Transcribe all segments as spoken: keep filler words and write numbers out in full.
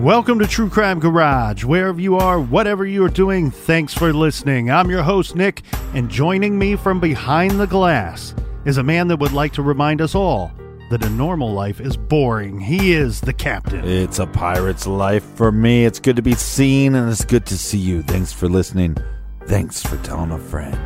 Welcome to True Crime Garage. Wherever you are, whatever you are doing, thanks for listening. I'm your host, Nick, and joining me from behind the glass is a man that would like to remind us all that a normal life is boring. He is the captain. It's a pirate's life for me. It's good to be seen, and it's good to see you. Thanks for listening. Thanks for telling a friend.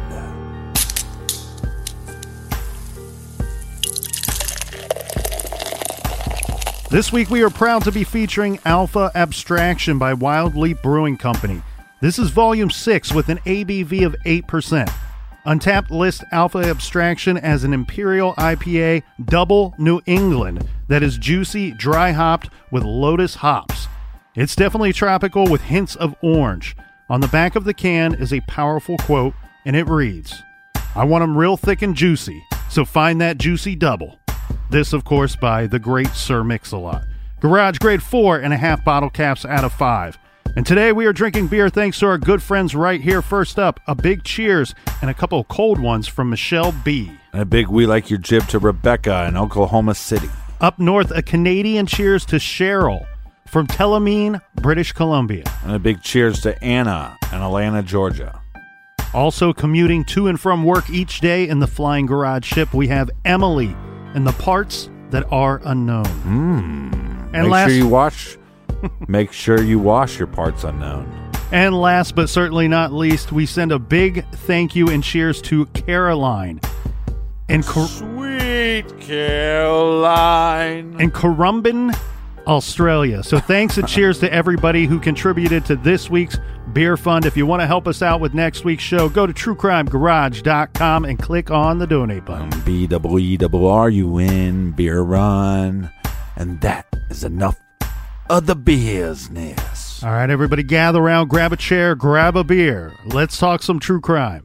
This week we are proud to be featuring Alpha Abstraction by Wild Leap Brewing Company. This is volume six with an A B V of eight percent. Untappd lists Alpha Abstraction as an Imperial I P A Double New England that is juicy, dry hopped with lotus hops. It's definitely tropical with hints of orange. On the back of the can is a powerful quote, and it reads, "I want 'em real thick and juicy, so find that juicy double." This, of course, by the great Sir Mix-a-Lot. Garage grade four and a half bottle caps out of five. And today we are drinking beer thanks to our good friends right here. First up, a big cheers and a couple of cold ones from Michelle B. And a big we like your jib to Rebecca in Oklahoma City. Up north, a Canadian cheers to Cheryl from Telemine, British Columbia. And a big cheers to Anna in Atlanta, Georgia. Also commuting to and from work each day in the Flying Garage ship, we have Emily and the parts that are unknown. Mm. And Make last, sure you wash. Make sure you wash your parts unknown. And last but certainly not least, we send a big thank you and cheers to Caroline in Cor- Sweet Caroline in Currumbin, Australia. So thanks and cheers to everybody who contributed to this week's beer fund. If you want to help us out with next week's show, go to true crime garage dot com and click on the donate button. Um, B W E W R U N, beer run. And that is enough of the business. All right, everybody gather around, grab a chair, grab a beer. Let's talk some true crime.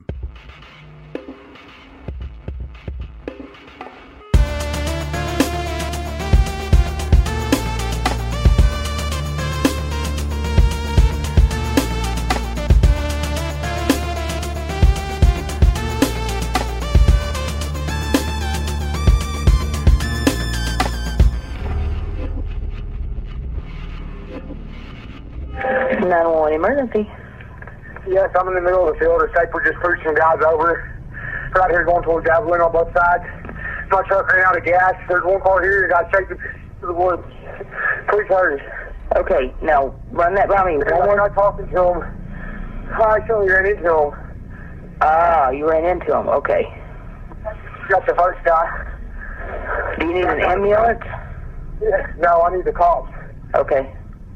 nine one one emergency. Yes, I'm in the middle of the field. It looks like we're just pushing some guys over. Right here going towards Javelin on both sides. My truck ran out of gas. There's one car here that got taken to the woods. Please hurry. Okay, now run that by me. One more not talking to him. I actually ran into him. Ah, you ran into him. Okay. Got the first guy. Do you need an ambulance? Yeah, no, I need the cops. Okay.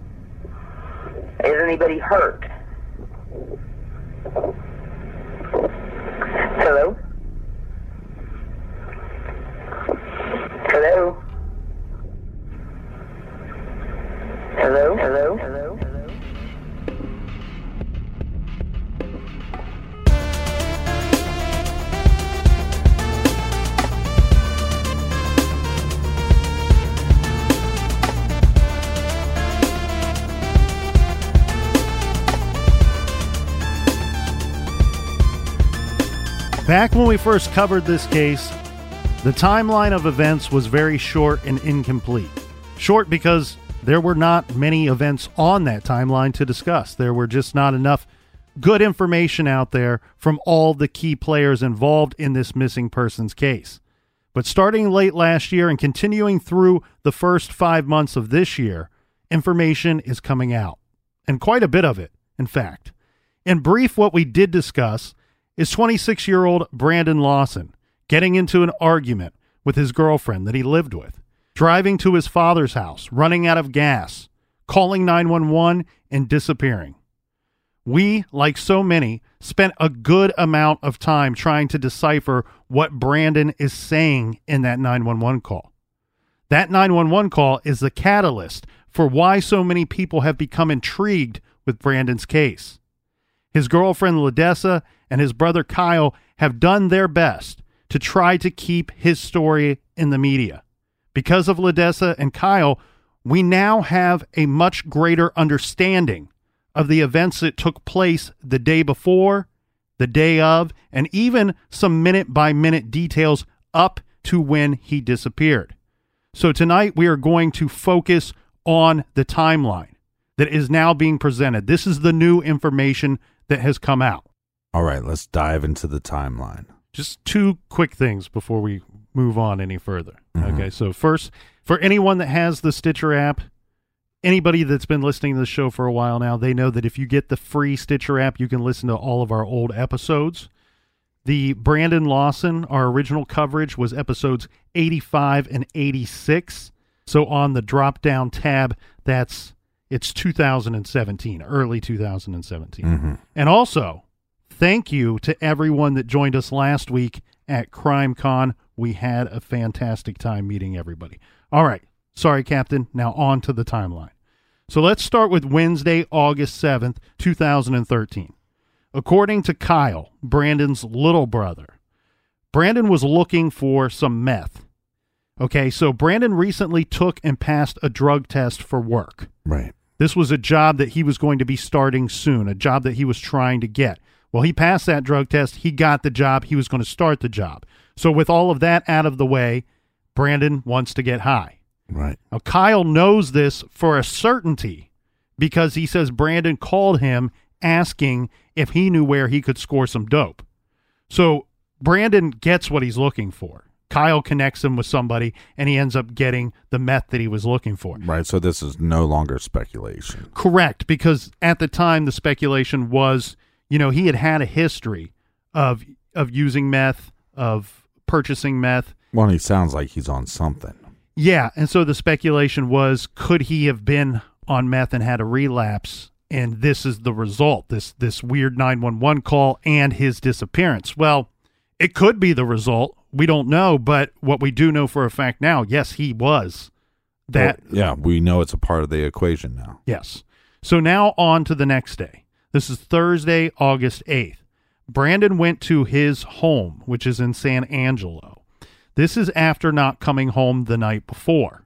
Is anybody hurt? Hello? Hello? Hello? Hello? Hello? Hello? Back when we first covered this case, the timeline of events was very short and incomplete. Short because there were not many events on that timeline to discuss. There were just not enough good information out there from all the key players involved in this missing persons case. But starting late last year and continuing through the first five months of this year, information is coming out. And quite a bit of it, in fact. In brief, what we did discuss is twenty-six-year-old Brandon Lawson getting into an argument with his girlfriend that he lived with, driving to his father's house, running out of gas, calling nine one one, and disappearing. We, like so many, spent a good amount of time trying to decipher what Brandon is saying in that nine one one call. That nine one one call is the catalyst for why so many people have become intrigued with Brandon's case. His girlfriend, Ledessa, and his brother, Kyle, have done their best to try to keep his story in the media. Because of Ledessa and Kyle, we now have a much greater understanding of the events that took place the day before, the day of, and even some minute-by-minute details up to when he disappeared. So tonight we are going to focus on the timeline. that is now being presented. This is the new information that has come out. All right, let's dive into the timeline. Just two quick things before we move on any further. Mm-hmm. Okay, so first, for anyone that has the Stitcher app, anybody that's been listening to the show for a while now, they know that if you get the free Stitcher app, you can listen to all of our old episodes. The Brandon Lawson, our original coverage, was episodes eighty-five and eighty-six. So on the drop-down tab, that's it's two thousand seventeen, early two thousand seventeen. Mm-hmm. And also, thank you to everyone that joined us last week at CrimeCon. We had a fantastic time meeting everybody. All right. Sorry, Captain. Now on to the timeline. So let's start with Wednesday, August seventh, two thousand thirteen. According to Kyle, Brandon's little brother, Brandon was looking for some meth. Okay, so Brandon recently took and passed a drug test for work. Right. This was a job that he was going to be starting soon, a job that he was trying to get. Well, he passed that drug test. He got the job. He was going to start the job. So with all of that out of the way, Brandon wants to get high. Right. Now, Kyle knows this for a certainty because he says Brandon called him asking if he knew where he could score some dope. So Brandon gets what he's looking for. Kyle connects him with somebody, and he ends up getting the meth that he was looking for. Right, so this is no longer speculation. Correct, because at the time, the speculation was, you know, he had had a history of of using meth, of purchasing meth. Well, he sounds like he's on something. Yeah, and so the speculation was, could he have been on meth and had a relapse, and this is the result, this this weird nine one one call and his disappearance? Well, it could be the result. We don't know, but what we do know for a fact now, yes, he was. That Well, yeah, we know it's a part of the equation now. Yes. So now on to the next day. This is Thursday, August eighth. Brandon went to his home, which is in San Angelo. This is after not coming home the night before.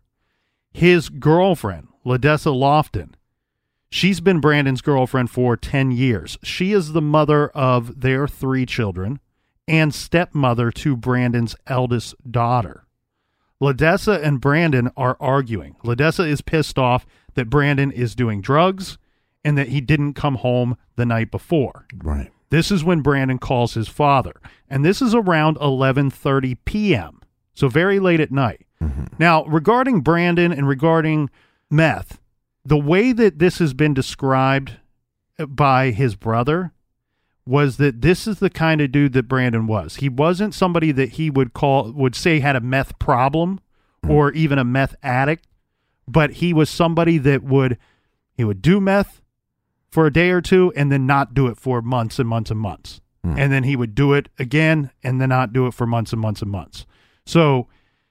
His girlfriend, Ladessa Lofton, she's been Brandon's girlfriend for ten years. She is the mother of their three children and stepmother to Brandon's eldest daughter. Ladessa and Brandon are arguing. Ladessa is pissed off that Brandon is doing drugs and that he didn't come home the night before. Right. This is when Brandon calls his father, and this is around eleven thirty p.m., so very late at night. Mm-hmm. Now, regarding Brandon and regarding meth, the way that this has been described by his brother was that this is the kind of dude that Brandon was. He wasn't somebody that he would call, would say had a meth problem or even a meth addict, but he was somebody that would, he would do meth for a day or two and then not do it for months and months and months. Mm. And then he would do it again and then not do it for months and months and months. So,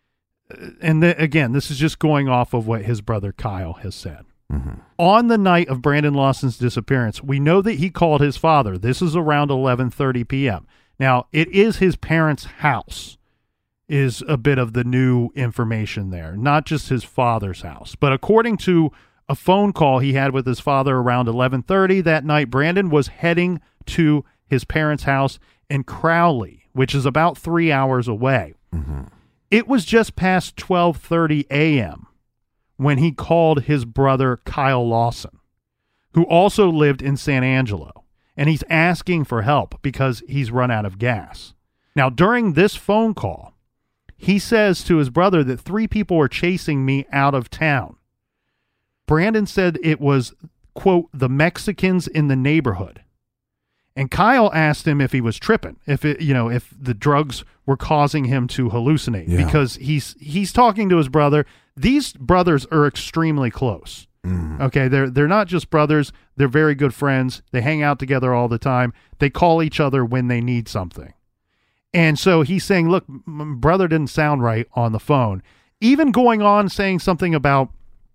and the, again, this is just going off of what his brother Kyle has said. Mm-hmm. On the night of Brandon Lawson's disappearance, we know that he called his father. This is around eleven thirty p.m. Now, it is his parents' house, is a bit of the new information there, not just his father's house. But according to a phone call he had with his father around eleven thirty that night, Brandon was heading to his parents' house in Crowley, which is about three hours away. Mm-hmm. It was just past twelve thirty a.m. when he called his brother Kyle Lawson, who also lived in San Angelo, and he's asking for help because he's run out of gas. Now, during this phone call, he says to his brother that three people are chasing me out of town. Brandon said it was, quote, the Mexicans in the neighborhood. And Kyle asked him if he was tripping, if it, you know, if the drugs were causing him to hallucinate, Yeah. because he's he's talking to his brother. These brothers are extremely close. Mm. Okay, they're they're not just brothers; they're very good friends. They hang out together all the time. They call each other when they need something. And so he's saying, "Look, my brother didn't sound right on the phone." Even going on saying something about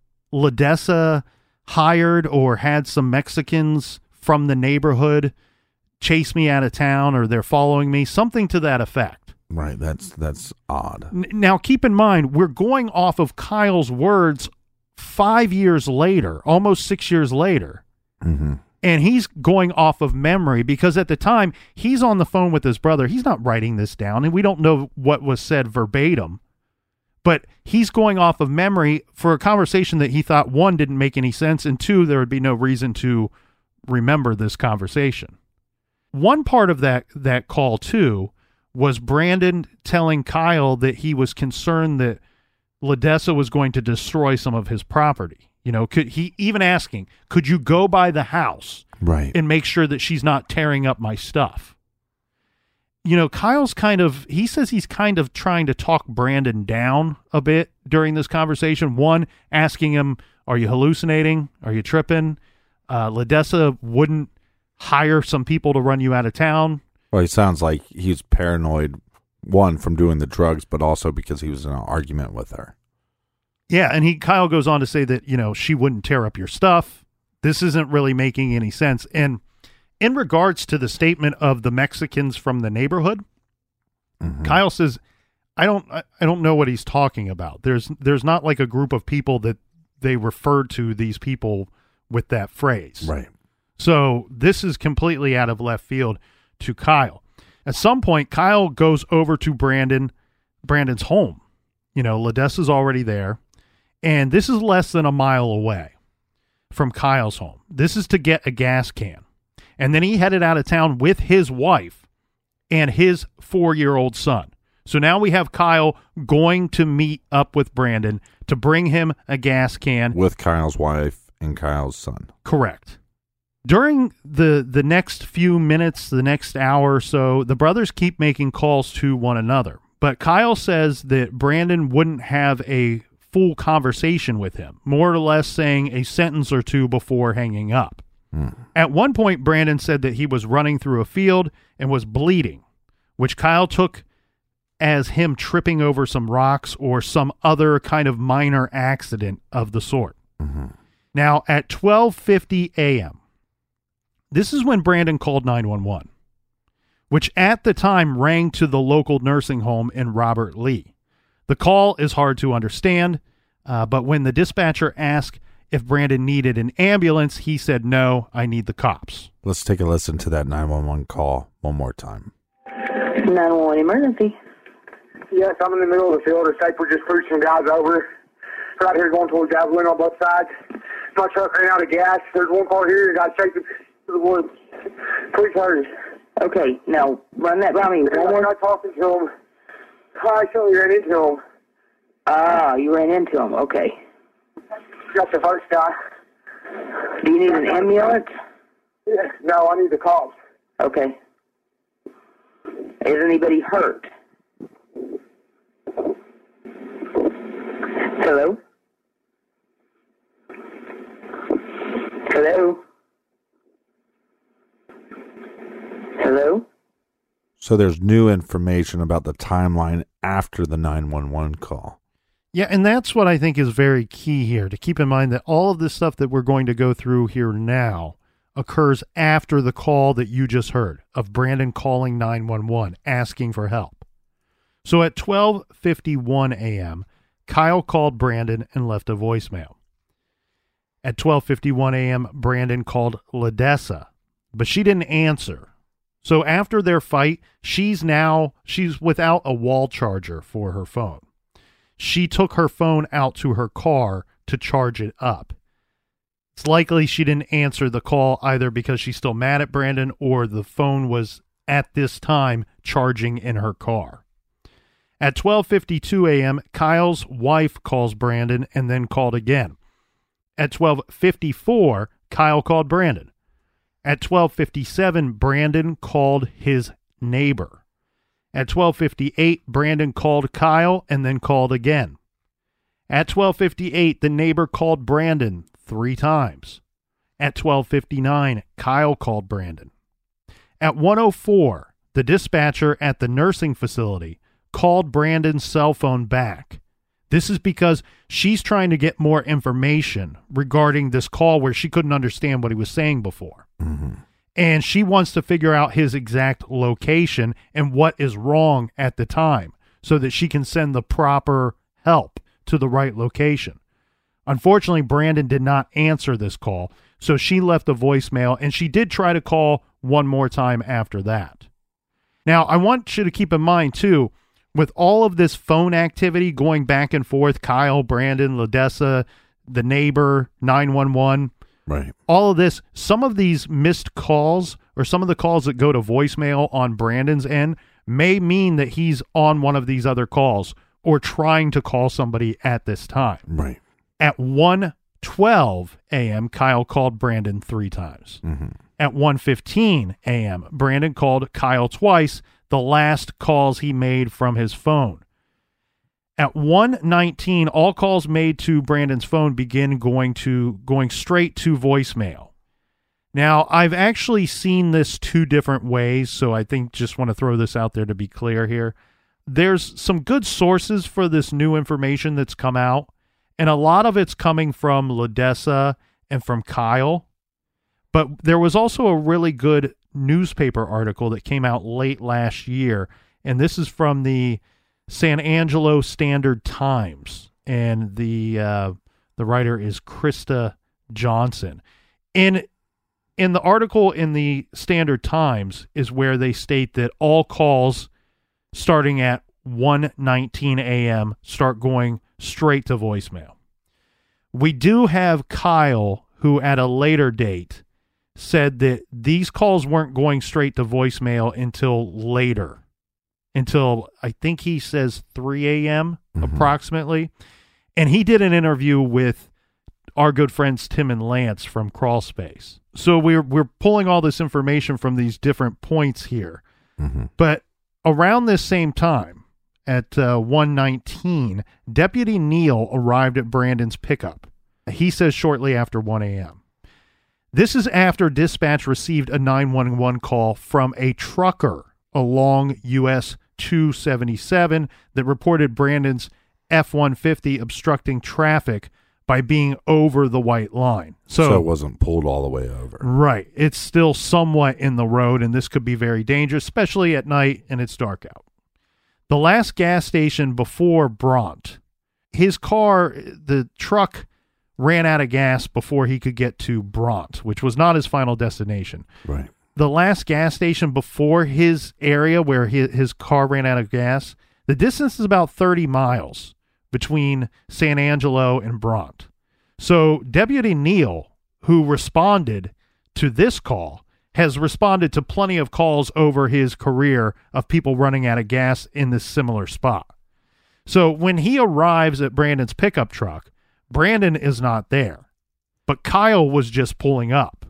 Ladessa hired or had some Mexicans from the neighborhood chase me out of town, or they're following me, something to that effect. Right, that's that's odd. N- now, keep in mind, we're going off of Kyle's words five years later, almost six years later, Mm-hmm. and he's going off of memory because at the time, he's on the phone with his brother. He's not writing this down, and we don't know what was said verbatim, But he's going off of memory for a conversation that he thought, one, didn't make any sense, and two, there would be no reason to remember this conversation. One part of that, that call, too, was Brandon telling Kyle that he was concerned that LaDessa was going to destroy some of his property. You know, could he even asking, could you go by the house right, and make sure that she's not tearing up my stuff? You know, Kyle's kind of, he says he's kind of trying to talk Brandon down a bit during this conversation. One, asking him, are you hallucinating? Are you tripping? Uh, LaDessa wouldn't hire some people to run you out of town. Well, he sounds like he's paranoid, one, from doing the drugs, but also because he was in an argument with her. Yeah, and he Kyle goes on to say that, you know, she wouldn't tear up your stuff. This isn't really making any sense. And in regards to the statement of the Mexicans from the neighborhood, mm-hmm. Kyle says, I don't I don't know what he's talking about. There's there's not like a group of people that they referred to these people with that phrase. Right. So this is completely out of left field to Kyle. At some point, Kyle goes over to Brandon, Brandon's home. You know, LaDessa's already there. And this is less than a mile away from Kyle's home. This is to get a gas can. And then he headed out of town with his wife and his four-year-old son. So now we have Kyle going to meet up with Brandon to bring him a gas can. With Kyle's wife and Kyle's son. Correct. During the, the next few minutes, the next hour or so, the brothers keep making calls to one another. But Kyle says that Brandon wouldn't have a full conversation with him, more or less saying a sentence or two before hanging up. At one point, Brandon said that he was running through a field and was bleeding, which Kyle took as him tripping over some rocks or some other kind of minor accident of the sort. Mm-hmm. Now, at twelve fifty a.m., this is when Brandon called nine one one, which at the time rang to the local nursing home in Robert Lee. The call is hard to understand, uh, but when the dispatcher asked if Brandon needed an ambulance, he said, no, I need the cops. Let's take a listen to that nine one one call one more time. nine one one emergency. Yes, I'm in the middle of the field. The state just pushed some guys over. Right here going towards Javelin on both sides. My truck ran out of gas. There's one car here. Got shaken to the woods. Please hurry. Okay, now run that by me. One I'm more. not talking to him. I actually ran into him. Ah, you ran into him. Okay. That's the first guy. Do you need an ambulance? Yeah, no, I need the cops. Okay. Is anybody hurt? Hello? Hello? Hello? So there's new information about the timeline after the nine one one call. Yeah, and that's what I think is very key here, to keep in mind that all of this stuff that we're going to go through here now occurs after the call that you just heard of Brandon calling nine one one, asking for help. So at twelve fifty-one a.m., Kyle called Brandon and left a voicemail. At twelve fifty-one a.m., Brandon called LaDessa, but she didn't answer. So after their fight, she's now, she's without a wall charger for her phone. She took her phone out to her car to charge it up. It's likely she didn't answer the call either because she's still mad at Brandon or the phone was at this time charging in her car. At twelve fifty-two a.m., Kyle's wife calls Brandon and then called again. At twelve fifty-four, Kyle called Brandon. At twelve fifty-seven, Brandon called his neighbor. At twelve fifty-eight, Brandon called Kyle and then called again. At twelve fifty-eight, the neighbor called Brandon three times. At twelve fifty-nine, Kyle called Brandon. At one oh four, the dispatcher at the nursing facility called Brandon's cell phone back. This is because she's trying to get more information regarding this call where she couldn't understand what he was saying before. Mm-hmm. And she wants to figure out his exact location and what is wrong at the time so that she can send the proper help to the right location. Unfortunately, Brandon did not answer this call, so she left a voicemail, and she did try to call one more time after that. Now, I want you to keep in mind, too, with all of this phone activity going back and forth, Kyle, Brandon, Ledessa, the neighbor, nine one one, Right. all of this, some of these missed calls or some of the calls that go to voicemail on Brandon's end may mean that he's on one of these other calls or trying to call somebody at this time. Right. At one twelve a.m., Kyle called Brandon three times. Mm-hmm. At one fifteen a.m., Brandon called Kyle twice, the last calls he made from his phone. At one nineteen, all calls made to Brandon's phone begin going to going straight to voicemail. Now, I've actually seen this two different ways, so I think just want to throw this out there to be clear here. There's some good sources for this new information that's come out, and a lot of it's coming from Ledessa and from Kyle. But there was also a really good newspaper article that came out late last year, and this is from the San Angelo Standard-Times, and the uh, the writer is Krista Johnson. In in the article in the Standard-Times is where they state that all calls starting at one nineteen a.m. start going straight to voicemail. We do have Kyle, who at a later date said that these calls weren't going straight to voicemail until later. Until I think he says three a.m. Mm-hmm. approximately. And he did an interview with our good friends Tim and Lance from Crawlspace. So we're we're pulling all this information from these different points here. Mm-hmm. But around this same time, at uh, one nineteen, Deputy Neal arrived at Brandon's pickup. He says shortly after one a.m. This is after dispatch received a nine one one call from a trucker along U S two seventy-seven that reported Brandon's F one fifty obstructing traffic by being over the white line. So, So it wasn't pulled all the way over. right. It's still somewhat in the road, and this could be very dangerous, especially at night and it's dark out. The last gas station before Bront, his car, the truck ran out of gas before he could get to Bront, which was not his final destination. Right. The last gas station before his area where his, his car ran out of gas, the distance is about thirty miles between San Angelo and Bront. So Deputy Neal, who responded to this call, has responded to plenty of calls over his career of people running out of gas in this similar spot. So when he arrives at Brandon's pickup truck, Brandon is not there, but Kyle was just pulling up.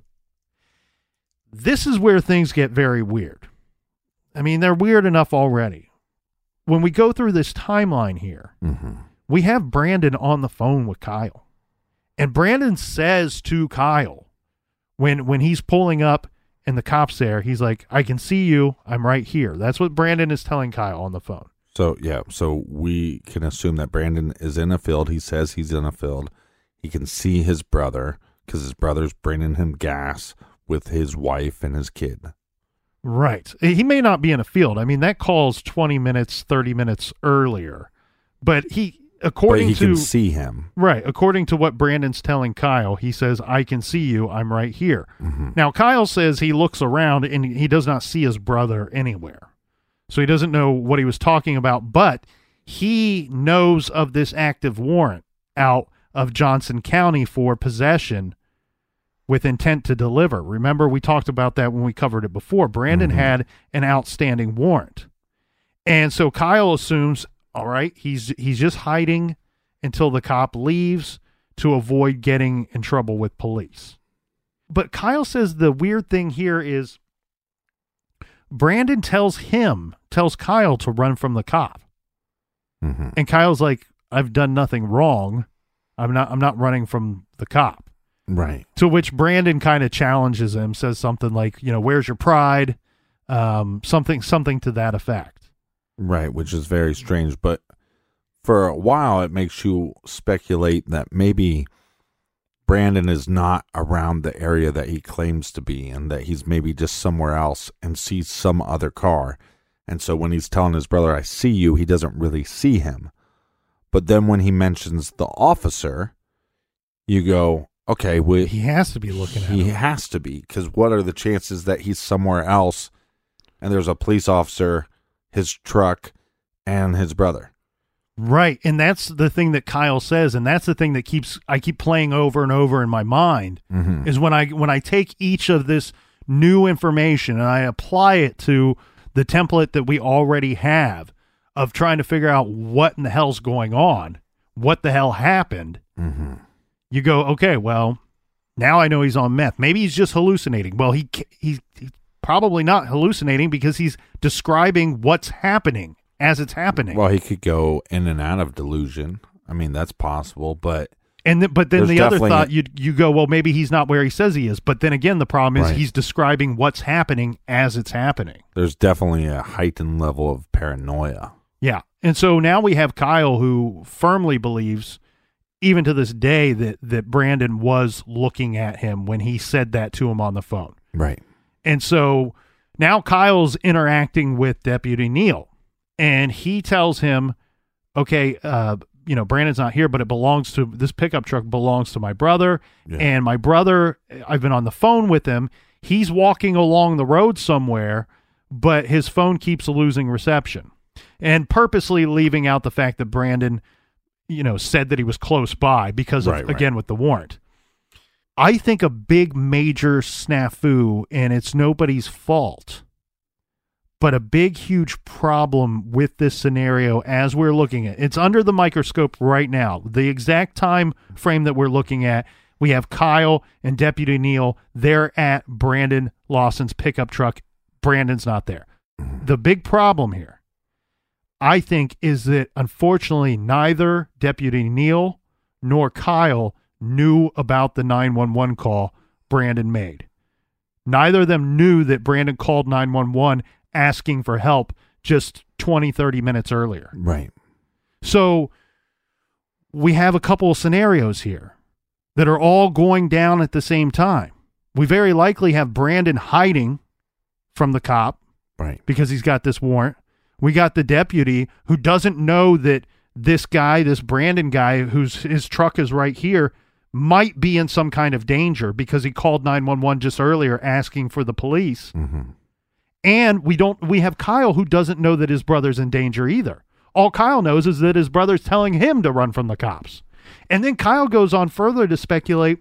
This is where things get very weird. I mean, they're weird enough already. When we go through this timeline here, Mm-hmm. we have Brandon on the phone with Kyle. And Brandon says to Kyle, when when he's pulling up and the cop's there, he's like, I can see you. I'm right here. That's what Brandon is telling Kyle on the phone. So, yeah, so we can assume that Brandon is in a field. He says he's in a field. He can see his brother because his brother's bringing him gas with his wife and his kid. Right. He may not be in a field. I mean, that call's twenty minutes, thirty minutes earlier. But he, according but he to... can see him. Right. According to what Brandon's telling Kyle, he says, I can see you. I'm right here. Mm-hmm. Now, Kyle says he looks around and he does not see his brother anywhere. So he doesn't know what he was talking about, but he knows of this active warrant out of Johnson County for possession with intent to deliver. Remember, we talked about that when we covered it before. Brandon Mm-hmm. had an outstanding warrant. And so Kyle assumes, all right, he's he's just hiding until the cop leaves to avoid getting in trouble with police. But Kyle says the weird thing here is Brandon tells him, tells Kyle to run from the cop. Mm-hmm. And Kyle's like, I've done nothing wrong. I'm not I'm not running from the cop. Right. To which Brandon kind of challenges him, says something like, you know, where's your pride? Um, something something to that effect. Right, which is very strange. But for a while, it makes you speculate that maybe Brandon is not around the area that he claims to be and that he's maybe just somewhere else and sees some other car. And so when he's telling his brother, I see you, he doesn't really see him. But then when he mentions the officer, you go, okay, well, He has to be looking at he him. has to be, because what are the chances that he's somewhere else and there's a police officer, his truck, and his brother. Right. And that's the thing that Kyle says, and that's the thing that keeps I keep playing over and over in my mind Mm-hmm. is when I when I take each of this new information and I apply it to the template that we already have of trying to figure out what in the hell's going on, what the hell happened. Mm-hmm. You go, okay, well, now I know he's on meth. Maybe he's just hallucinating. Well, he he's, he's probably not hallucinating because he's describing what's happening as it's happening. Well, he could go in and out of delusion. I mean, that's possible, but And th- but then There's the other definitely- thought you you go, well, maybe he's not where he says he is. But then again, the problem is Right. he's describing what's happening as it's happening. there's definitely a heightened level of paranoia. Yeah. And so now we have Kyle who firmly believes, even to this day, that that Brandon was looking at him when he said that to him on the phone. Right. And so now Kyle's interacting with Deputy Neal, and he tells him, okay, uh, you know, Brandon's not here, but it belongs to this pickup truck belongs to my brother. Yeah. And my brother, I've been on the phone with him. He's walking along the road somewhere, but his phone keeps losing reception, and purposely leaving out the fact that Brandon, you know, said that he was close by because of, Right, right. again, with the warrant. I think a big major snafu, and it's nobody's fault, but a big, huge problem with this scenario as we're looking at it's under the microscope right now. The exact time frame that we're looking at, we have Kyle and Deputy Neal. They're at Brandon Lawson's pickup truck. Brandon's not there. The big problem here, I think, is that unfortunately neither Deputy Neal nor Kyle knew about the nine one one call Brandon made. Neither of them knew that Brandon called nine one one asking for help just twenty, thirty minutes earlier. Right. So we have a couple of scenarios here that are all going down at the same time. We very likely have Brandon hiding from the cop Right. because he's got this warrant. We got the deputy who doesn't know that this guy, this Brandon guy, whose his truck is right here, might be in some kind of danger because he called nine one one just earlier asking for the police. Mm-hmm. And we don't we have Kyle who doesn't know that his brother's in danger either. All Kyle knows is that his brother's telling him to run from the cops. And then Kyle goes on further to speculate,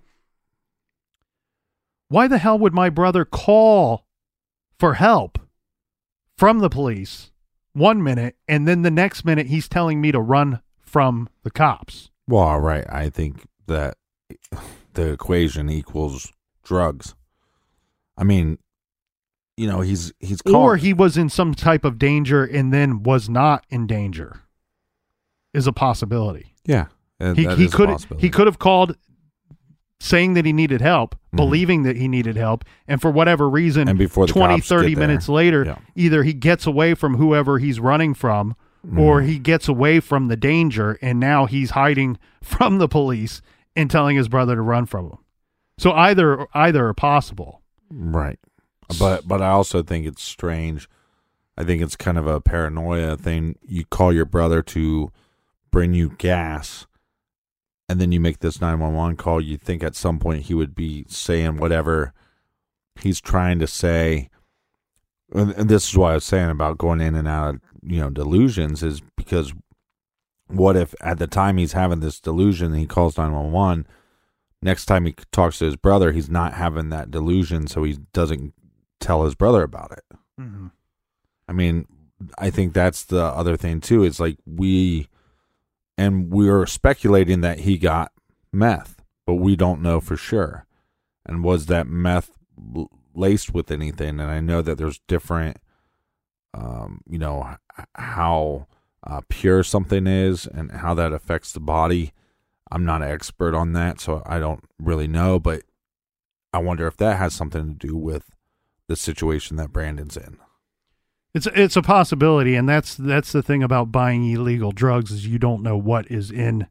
why the hell would my brother call for help from the police one minute, and then the next minute he's telling me to run from the cops? Well, all right. I think that the equation equals drugs. I mean, you know, he's he's called, Or he was in some type of danger and then was not in danger is a possibility. yeah. uh, He that he is a could possibility. he could have called saying that he needed help, Mhm. believing that he needed help, and for whatever reason, And before the twenty, cops thirty get there. minutes later, Yeah. either he gets away from whoever he's running from, or Mhm. he gets away from the danger, and now he's hiding from the police and telling his brother to run from him. So either either are possible. Right. But but I also think it's strange. I think it's kind of a paranoia thing. You call your brother to bring you gas, and then you make this nine one one call. You think at some point he would be saying whatever he's trying to say. And, and this is what I was saying about going in and out of, you know, delusions, is because what if at the time he's having this delusion and he calls nine one one, next time he talks to his brother, he's not having that delusion, so he doesn't tell his brother about it. Mm-hmm. I mean, I think that's the other thing too. It's like we, and we were speculating that he got meth, but we don't know for sure. And was that meth l- laced with anything? And I know that there's different, um, you know, h- how uh, pure something is and how that affects the body. I'm not an expert on that, so I don't really know, but I wonder if that has something to do with the situation that Brandon's in. It's it's a possibility, and that's that's the thing about buying illegal drugs is you don't know what is in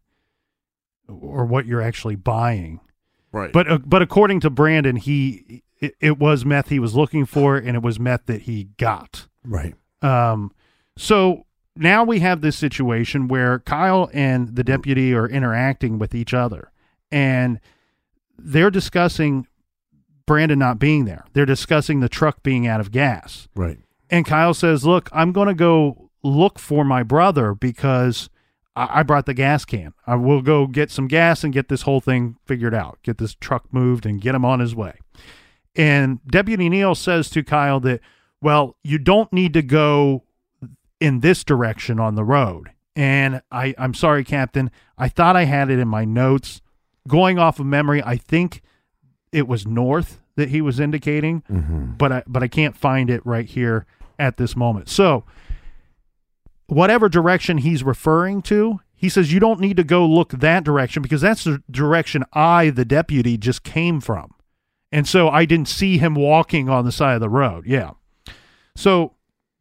or what you're actually buying. Right. But uh, but according to Brandon, he it, it was meth he was looking for, and it was meth that he got. Right. Um, so now we have this situation where Kyle and the deputy are interacting with each other, and they're discussing Brandon not being there. They're discussing the truck being out of gas. Right. And Kyle says, look, I'm going to go look for my brother because I, I brought the gas can. I will go get some gas and get this whole thing figured out, get this truck moved and get him on his way. And Deputy Neal says to Kyle that, well, you don't need to go in this direction on the road. And I, I'm sorry, Captain. I thought I had it in my notes. Going off of memory, I think it was north that he was indicating, mm-hmm. but I, but I can't find it right here at this moment. So whatever direction he's referring to, he says you don't need to go look that direction because that's the direction I, the deputy, just came from. And so I didn't see him walking on the side of the road. Yeah. So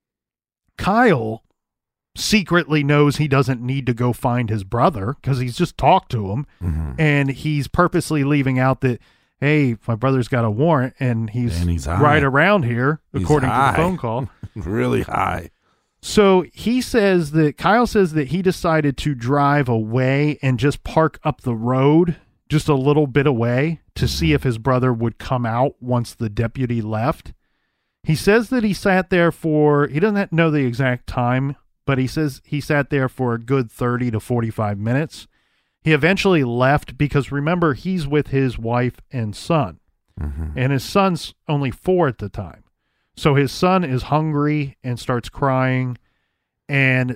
Kyle secretly knows he doesn't need to go find his brother because he's just talked to him. Mm-hmm. And he's purposely leaving out that, hey, my brother's got a warrant and he's, and he's right around here, he's according high. to the phone call. Really high. So he says that Kyle says that he decided to drive away and just park up the road just a little bit away to see if his brother would come out once the deputy left. He says that he sat there for, he doesn't know the exact time, but he says he sat there for a good thirty to forty-five minutes. He eventually left because, remember, he's with his wife and son. Mm-hmm. And his son's only four at the time. So his son is hungry and starts crying. And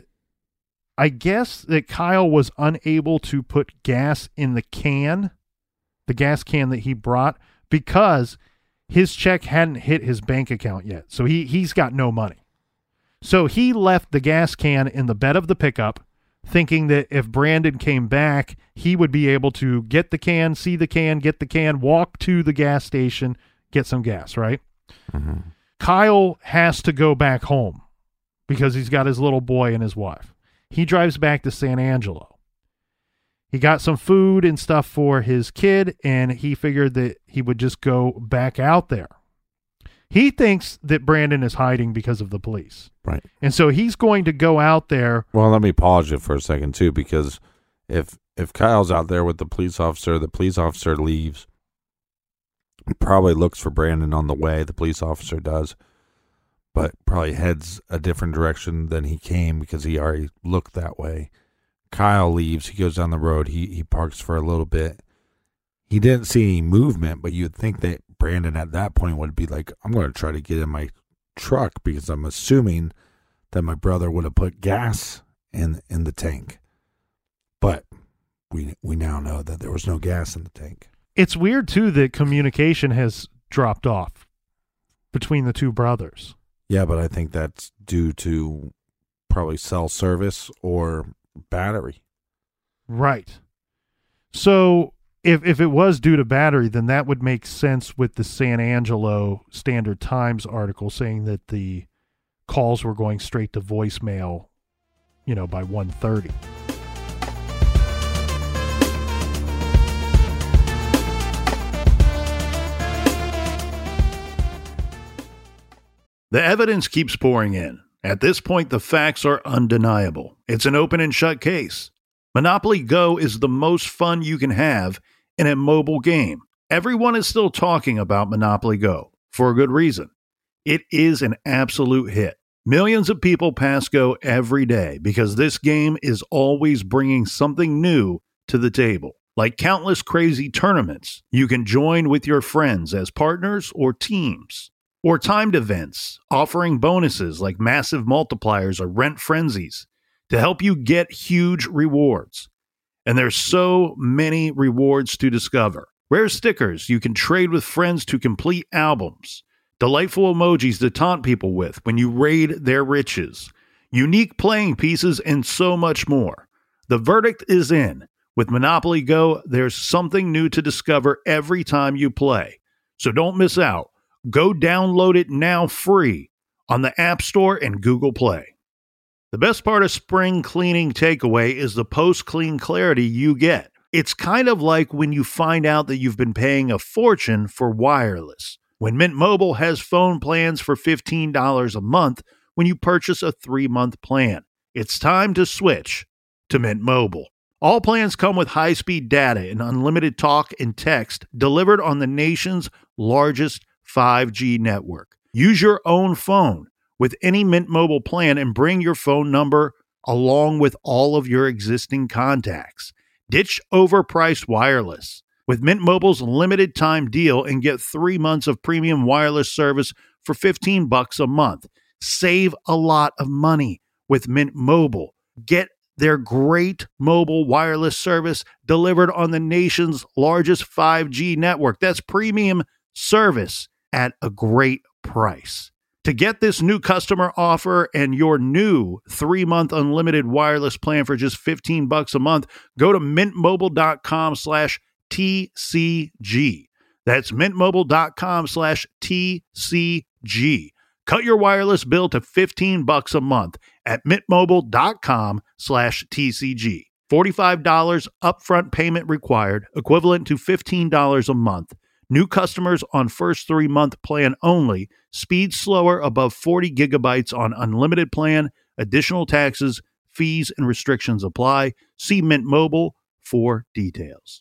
I guess that Kyle was unable to put gas in the can, the gas can that he brought, because his check hadn't hit his bank account yet. So he, he's got no money. So he left the gas can in the bed of the pickup, thinking that if Brandon came back, he would be able to get the can, see the can, get the can, walk to the gas station, get some gas, right? Mm-hmm. Kyle has to go back home because he's got his little boy and his wife. He drives back to San Angelo. He got some food and stuff for his kid, and he figured that he would just go back out there. He thinks that Brandon is hiding because of the police. Right. And so he's going to go out there. Well, let me pause you for a second, too, because if if Kyle's out there with the police officer, the police officer leaves, he probably looks for Brandon on the way, the police officer does, but probably heads a different direction than he came because he already looked that way. Kyle leaves. He goes down the road. He, he parks for a little bit. He didn't see any movement, but you'd think that Brandon at that point would be like, I'm going to try to get in my truck because I'm assuming that my brother would have put gas in in the tank. But we we now know that there was no gas in the tank. It's weird, too, that communication has dropped off between the two brothers. Yeah, but I think that's due to probably cell service or battery. Right. So if if it was due to battery, then that would make sense with the San Angelo Standard Times article saying that the calls were going straight to voicemail, you know, by one thirty. The evidence keeps pouring in. At this point, the facts are undeniable. It's an open and shut case. Monopoly Go is the most fun you can have in a mobile game. Everyone is still talking about Monopoly Go, for a good reason. It is an absolute hit. Millions of people pass Go every day because this game is always bringing something new to the table. Like countless crazy tournaments you can join with your friends as partners or teams. Or timed events offering bonuses like massive multipliers or rent frenzies to help you get huge rewards. And there's so many rewards to discover. Rare stickers you can trade with friends to complete albums. Delightful emojis to taunt people with when you raid their riches. Unique playing pieces and so much more. The verdict is in. With Monopoly Go, there's something new to discover every time you play. So don't miss out. Go download it now free on the App Store and Google Play. The best part of spring cleaning takeaway is the post-clean clarity you get. It's kind of like when you find out that you've been paying a fortune for wireless. When Mint Mobile has phone plans for fifteen dollars a month when you purchase a three-month plan. It's time to switch to Mint Mobile. All plans come with high-speed data and unlimited talk and text delivered on the nation's largest five G network. Use your own phone with any Mint Mobile plan and bring your phone number along with all of your existing contacts. Ditch overpriced wireless with Mint Mobile's limited time deal and get three months of premium wireless service for fifteen bucks a month. Save a lot of money with Mint Mobile. Get their great mobile wireless service delivered on the nation's largest five G network. That's premium service at a great price. To get this new customer offer and your new three-month unlimited wireless plan for just fifteen bucks a month, go to mintmobile.com slash TCG. That's mintmobile.com slash TCG. Cut your wireless bill to fifteen bucks a month at mintmobile.com slash TCG. forty-five dollars upfront payment required, equivalent to fifteen dollars a month. New customers on first three-month plan only. Speed slower above forty gigabytes on unlimited plan. Additional taxes, fees, and restrictions apply. See Mint Mobile for details.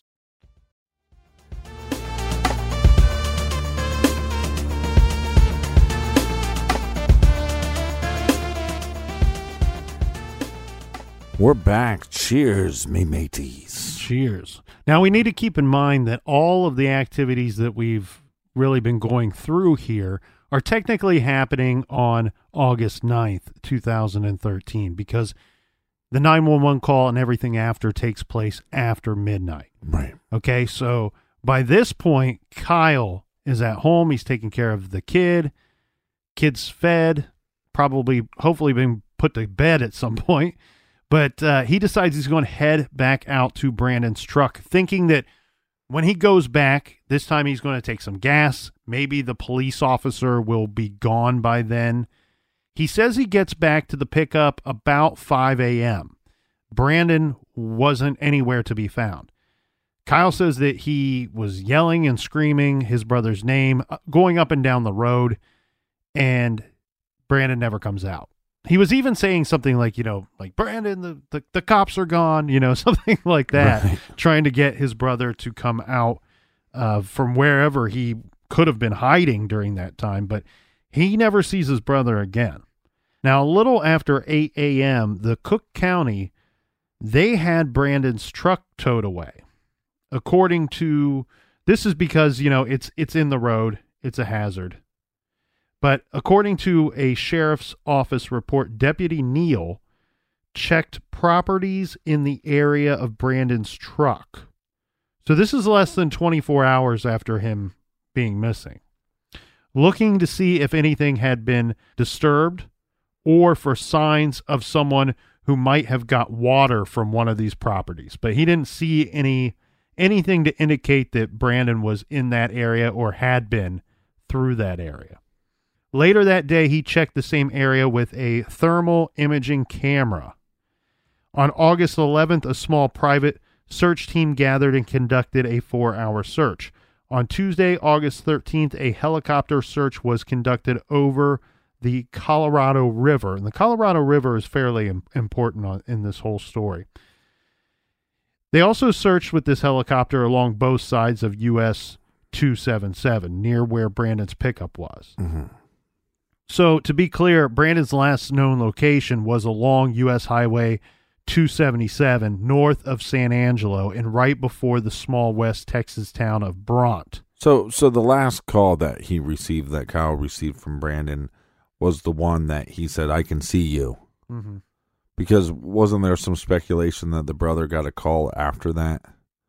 We're back. Cheers, me mateys. Cheers. Now, we need to keep in mind that all of the activities that we've really been going through here are technically happening on August ninth, two thousand thirteen, because the nine one one call and everything after takes place after midnight. Right. Okay, so by this point, Kyle is at home. He's taking care of the kid. Kid's fed, probably, hopefully being put to bed at some point. But uh, he decides he's going to head back out to Brandon's truck, thinking that when he goes back, this time he's going to take some gas. Maybe the police officer will be gone by then. He says he gets back to the pickup about five a.m. Brandon wasn't anywhere to be found. Kyle says that he was yelling and screaming his brother's name, going up and down the road, and Brandon never comes out. He was even saying something like, you know, like, Brandon, the, the, the cops are gone, you know, something like that, right. Trying to get his brother to come out uh, from wherever he could have been hiding during that time. But he never sees his brother again. Now, a little after eight a.m., the Cook County, they had Brandon's truck towed away. According to, this is because, you know, it's it's in the road. It's a hazard. But according to a sheriff's office report, Deputy Neal checked properties in the area of Brandon's truck. So this is less than twenty-four hours after him being missing. Looking to see if anything had been disturbed or for signs of someone who might have got water from one of these properties. But he didn't see any anything to indicate that Brandon was in that area or had been through that area. Later that day, he checked the same area with a thermal imaging camera. On August eleventh, a small private search team gathered and conducted a four-hour search. On Tuesday, August thirteenth, a helicopter search was conducted over the Colorado River. And the Colorado River is fairly im- important on, in this whole story. They also searched with this helicopter along both sides of U S two seventy-seven, near where Brandon's pickup was. Mm-hmm. So, to be clear, Brandon's last known location was along U S Highway two seventy-seven, north of San Angelo, and right before the small West Texas town of Bront. So, so the last call that he received, that Kyle received from Brandon, was the one that he said, "I can see you." Mm-hmm. Because wasn't there some speculation that the brother got a call after that?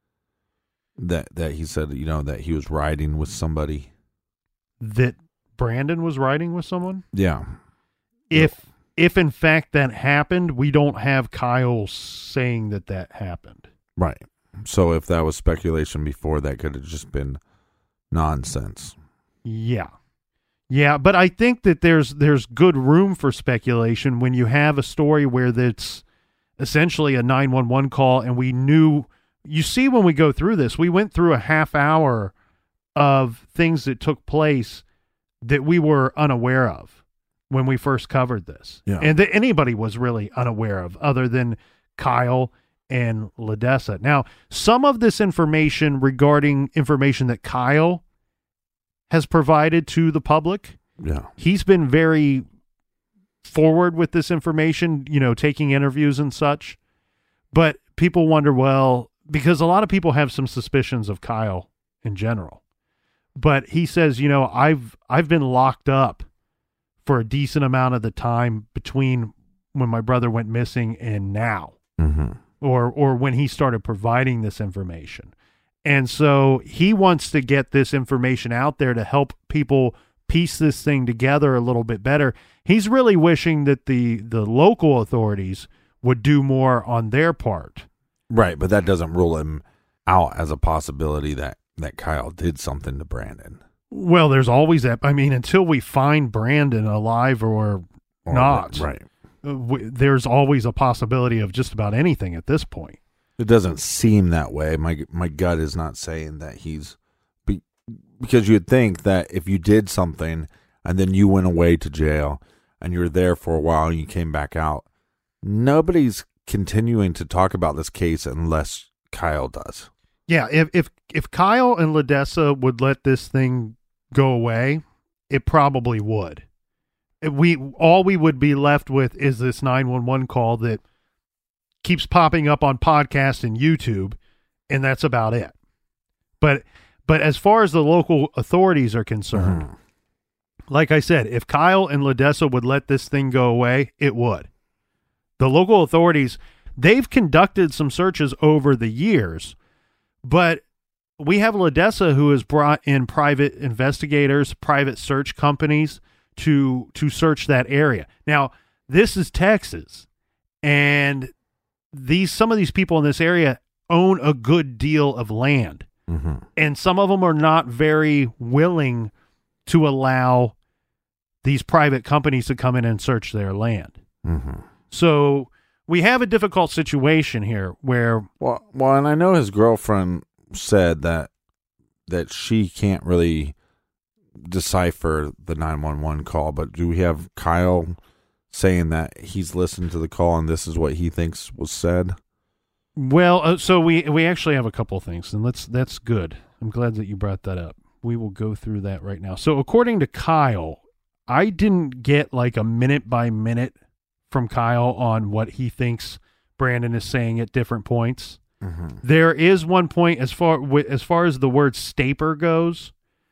That that he said, you know, that he was riding with somebody? That Brandon was riding with someone? Yeah. If if in fact that happened, we don't have Kyle saying that that happened. Right. So if that was speculation before, that could have just been nonsense. Yeah. Yeah, but I think that there's there's good room for speculation when you have a story where that's essentially a nine one one call, and we knew, you see when we go through this, we went through a half hour of things that took place that we were unaware of when we first covered this. Yeah. And that anybody was really unaware of other than Kyle and Ledessa. Now, some of this information regarding information that Kyle has provided to the public, yeah, he's been very forward with this information, you know, taking interviews and such. But people wonder, well, because a lot of people have some suspicions of Kyle in general. But he says, you know, I've I've been locked up for a decent amount of the time between when my brother went missing and now, mm-hmm. or or when he started providing this information. And so he wants to get this information out there to help people piece this thing together a little bit better. He's really wishing that the, the local authorities would do more on their part. Right, but that doesn't rule him out as a possibility that, that Kyle did something to Brandon. Well, there's always that. I mean, until we find Brandon alive or, Or- not, Right. uh, w- there's always a possibility of just about anything at this point. It doesn't seem that way. My my gut is not saying that he's be, because you'd think that if you did something and then you went away to jail and you were there for a while and you came back out, nobody's continuing to talk about this case unless Kyle does. Yeah, if if if Kyle and Ledessa would let this thing go away, it probably would. If we all we would be left with is this nine one one call that keeps popping up on podcasts and YouTube, and that's about it. But but as far as the local authorities are concerned, Mhm. like I said, if Kyle and Ledessa would let this thing go away, it would. The local authorities, they've conducted some searches over the years, but we have Ledessa who has brought in private investigators, private search companies to to search that area. Now, this is Texas, and these some of these people in this area own a good deal of land, Mm-hmm. and some of them are not very willing to allow these private companies to come in and search their land. Mm-hmm. So we have a difficult situation here where, Well, well, and I know his girlfriend said that that she can't really decipher the nine one one call, but do we have Kyle saying that he's listened to the call and this is what he thinks was said? well, uh, so we we actually have a couple things, and let's that's good. I'm glad that you brought that up. We will go through that right now. So according to Kyle, I didn't get like a minute by minute from Kyle on what he thinks Brandon is saying at different points. Mm-hmm. There is one point as far wi- as far as the word staper goes.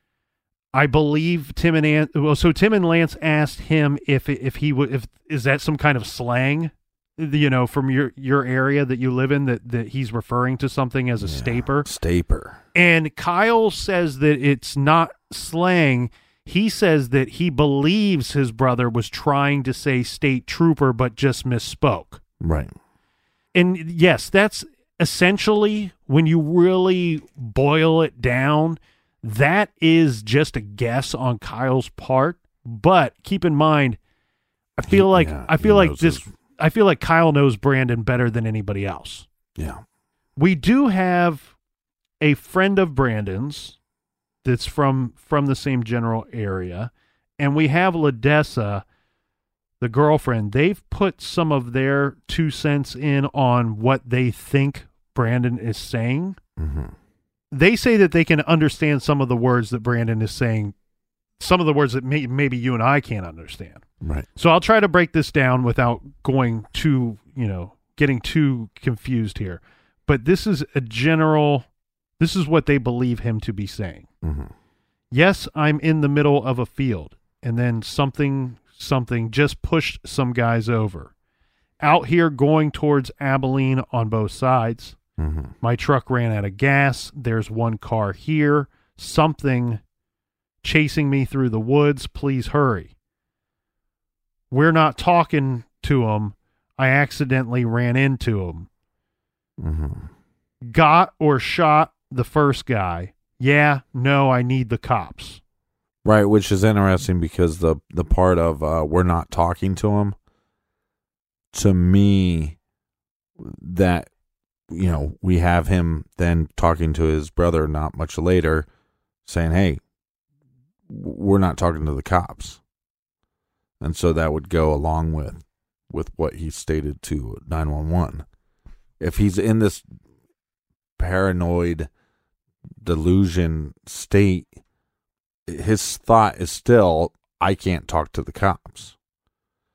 I believe Tim and An- well, so Tim and Lance asked him if if he would if is that some kind of slang, you know, from your your area that you live in, that that he's referring to something as a Yeah, staper. Staper. And Kyle says that it's not slang. He says that he believes his brother was trying to say state trooper, but just misspoke. Right. And yes, that's essentially, when you really boil it down, that is just a guess on Kyle's part. But keep in mind, I feel He- like yeah, I feel he like knows this. his- I feel like Kyle knows Brandon better than anybody else. Yeah. We do have a friend of Brandon's that's from from the same general area, and we have Ledessa, the girlfriend. They've put some of their two cents in on what they think Brandon is saying. Mm-hmm. They say that they can understand some of the words that Brandon is saying, some of the words that may, maybe you and I can't understand. Right. So I'll try to break this down without going too, you know, getting too confused here. But this is a general, this is what they believe him to be saying. Mm-hmm. Yes, I'm in the middle of a field, and then something, something just pushed some guys over. Out here going towards Abilene on both sides. Mm-hmm. My truck ran out of gas. There's one car here. Something chasing me through the woods. Please hurry. We're not talking to him. I accidentally ran into him. Mm-hmm. Got or shot the first guy. Yeah, no, I need the cops. Right, which is interesting because the the part of uh, we're not talking to him, to me, that, you know, we have him then talking to his brother not much later, saying, hey, we're not talking to the cops. And so that would go along with with what he stated to nine one one. If he's in this paranoid delusion state, his thought is still, I can't talk to the cops.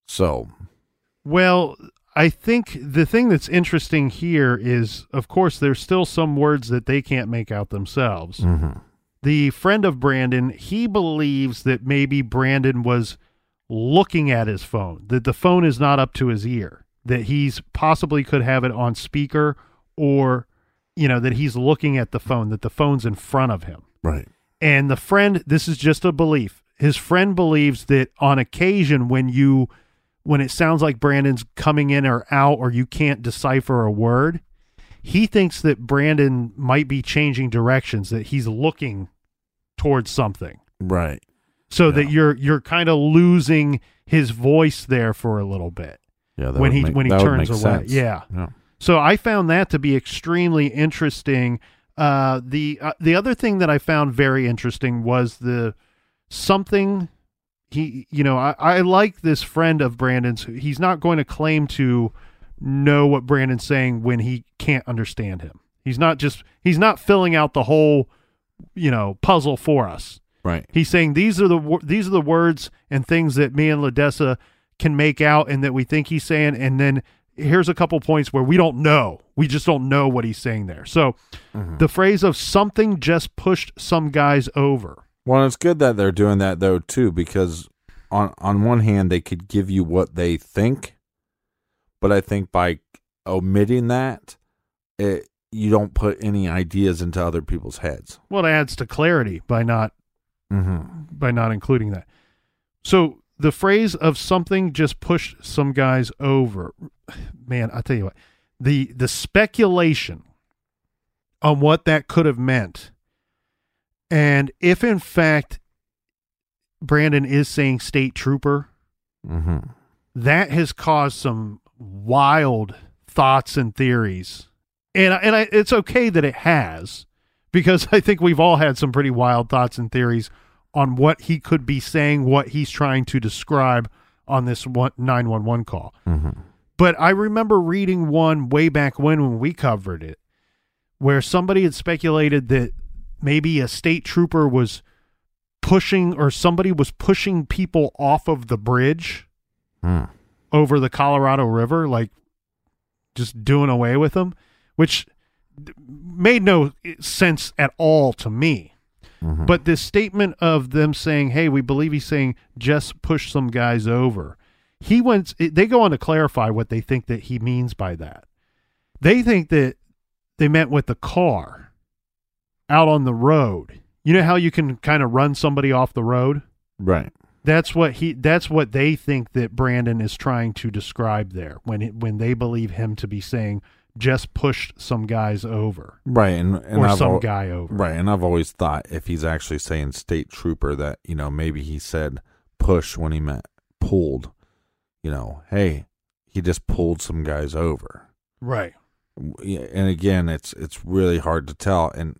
So, Well, I think the thing that's interesting here is, of course, there's still some words that they can't make out themselves. mm-hmm. The friend of Brandon, he believes that maybe Brandon was looking at his phone, that the phone is not up to his ear, that he's possibly could have it on speaker, or, you know, that he's looking at the phone, that the phone's in front of him. Right. And the friend, this is just a belief. His friend believes that on occasion when you, when it sounds like Brandon's coming in or out, or you can't decipher a word, he thinks that Brandon might be changing directions, that he's looking towards something. Right. So Yeah. that you're you're kind of losing his voice there for a little bit. Yeah. That when would he make- when he that would turns make away. sense. Yeah. Yeah. So I found that to be extremely interesting. Uh, the uh, the other thing that I found very interesting was the something he, you know, I, I like this friend of Brandon's. He's not going to claim to know what Brandon's saying when he can't understand him. He's not just, he's not filling out the whole, you know, puzzle for us. Right. He's saying these are the wo- these are the words and things that me and Ledessa can make out and that we think he's saying, and then here's a couple points where we don't know. We just don't know what he's saying there. So Mm-hmm. the phrase of something just pushed some guys over. Well, it's good that they're doing that though too, because on on one hand they could give you what they think, but I think by omitting that, it you don't put any ideas into other people's heads. Well, it adds to clarity by not Mm-hmm. by not including that. So the phrase of something just pushed some guys over. Man, I tell you what, the the speculation on what that could have meant, and if in fact Brandon is saying state trooper, Mm-hmm. that has caused some wild thoughts and theories. And and I, it's okay that it has, because I think we've all had some pretty wild thoughts and theories on what he could be saying, what he's trying to describe on this one, nine one one call. Mm-hmm. But I remember reading one way back when when we covered it, where somebody had speculated that maybe a state trooper was pushing, or somebody was pushing people off of the bridge Mm. over the Colorado River, like just doing away with them, which made no sense at all to me. Mm-hmm. But this statement of them saying, hey, we believe he's saying just push some guys over. He went, they go on to clarify what they think that he means by that. They think that they meant with the car out on the road. You know how you can kind of run somebody off the road? Right. That's what he. That's what they think that Brandon is trying to describe there when it, when they believe him to be saying just pushed some guys over, Right. And, and or I've some al- guy over. Right. And I've always thought if he's actually saying state trooper, that, you know, maybe he said push when he meant pulled. You know, hey, he just pulled some guys over. Right. Yeah, and again, it's it's really hard to tell, and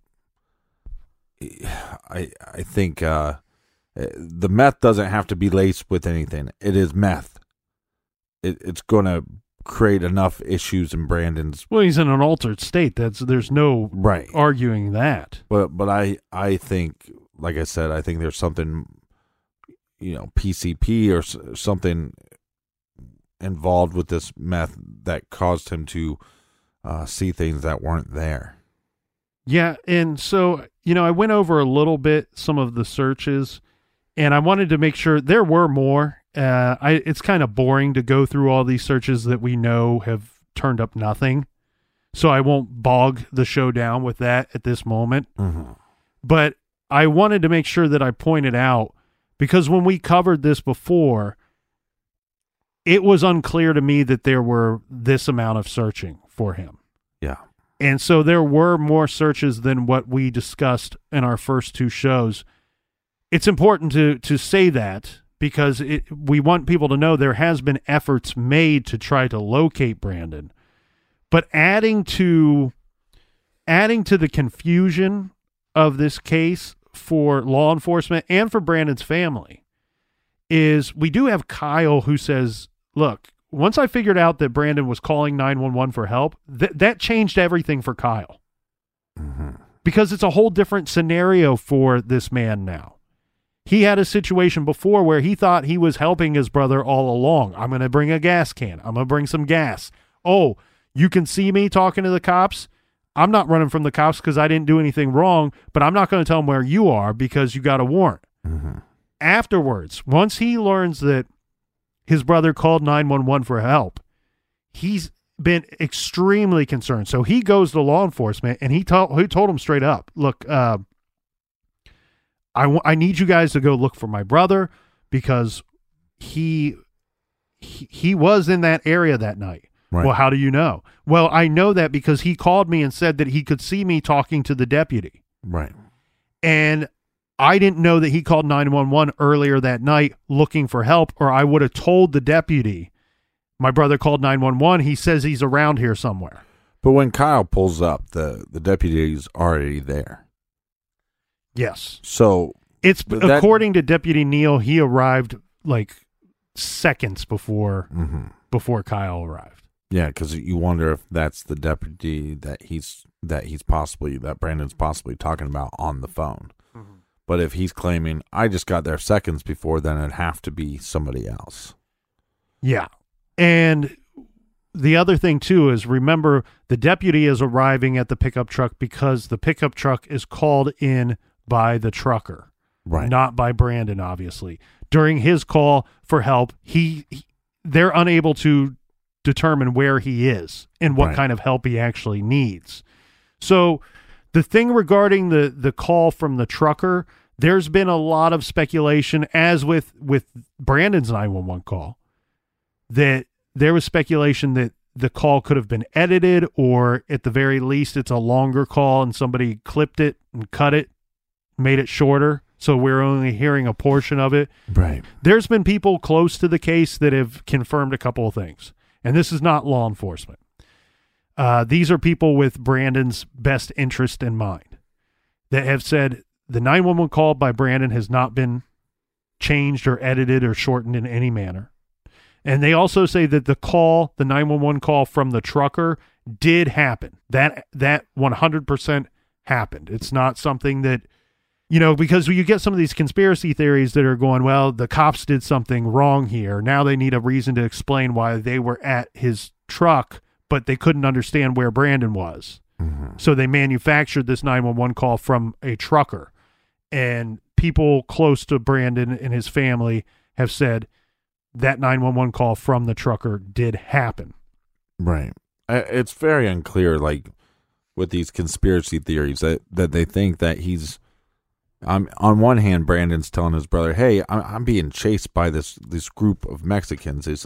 I I think uh, the meth doesn't have to be laced with anything. It is meth. It, it's going to create enough issues in Brandon's Well, he's in an altered state. That's there's no right. arguing that. But but I I think, like I said, I think there's something, you know, P C P or s- something involved with this meth that caused him to uh, see things that weren't there. Yeah, and so, you know, I went over a little bit some of the searches, and I wanted to make sure there were more. Uh, I it's kind of boring to go through all these searches that we know have turned up nothing, so I won't bog the show down with that at this moment. Mm-hmm. But I wanted to make sure that I pointed out, because when we covered this before, it was unclear to me that there were this amount of searching for him. Yeah. And so there were more searches than what we discussed in our first two shows. It's important to to say that, because it, we want people to know there has been efforts made to try to locate Brandon. But adding to adding to the confusion of this case for law enforcement and for Brandon's family is we do have Kyle who says, look, once I figured out that Brandon was calling nine one one for help, th- that changed everything for Kyle. Mm-hmm. Because it's a whole different scenario for this man now. He had a situation before where he thought he was helping his brother all along. I'm going to bring a gas can. I'm going to bring some gas. Oh, you can see me talking to the cops? I'm not running from the cops because I didn't do anything wrong, but I'm not going to tell them where you are because you got a warrant. Mm-hmm. Afterwards, once he learns that his brother called nine one one for help, he's been extremely concerned. So he goes to law enforcement, and he told he told him straight up, look, uh, I, w- I need you guys to go look for my brother because he, he, he was in that area that night. Right. Well, how do you know? Well, I know that because he called me and said that he could see me talking to the deputy. Right. And I didn't know that he called nine one one earlier that night looking for help, or I would have told the deputy, my brother called nine one one. He says he's around here somewhere. But when Kyle pulls up, the, the deputy's already there. Yes. So it's but that- according to Deputy Neal, he arrived like seconds before mm-hmm. before Kyle arrived. Yeah, because you wonder if that's the deputy that he's that he's possibly that Brandon's possibly talking about on the phone. Mm-hmm. But if he's claiming I just got there seconds before, then it'd have to be somebody else. Yeah. And the other thing too is, remember, the deputy is arriving at the pickup truck because the pickup truck is called in by the trucker, Right. not by Brandon, obviously. During his call for help, he, he they're unable to determine where he is and what Right. kind of help he actually needs. So the thing regarding the the call from the trucker, there's been a lot of speculation, as with with Brandon's nine one one call, that there was speculation that the call could have been edited, or at the very least it's a longer call and somebody clipped it and cut it, made it shorter, so we're only hearing a portion of it. Right. There's been people close to the case that have confirmed a couple of things. And this is not law enforcement. Uh, these are people with Brandon's best interest in mind that have said the nine one one call by Brandon has not been changed or edited or shortened in any manner. And they also say that the call, the nine one one call from the trucker, did happen. That that one hundred percent happened. It's not something that, you know, because you get some of these conspiracy theories that are going, well, the cops did something wrong here. Now they need a reason to explain why they were at his truck, but they couldn't understand where Brandon was. Mm-hmm. So they manufactured this nine one one call from a trucker. And people close to Brandon and his family have said that nine one one call from the trucker did happen. Right. I- It's very unclear, like, with these conspiracy theories that, that they think that he's, um, on one hand, Brandon's telling his brother, hey, I'm, I'm being chased by this, this group of Mexicans, it's,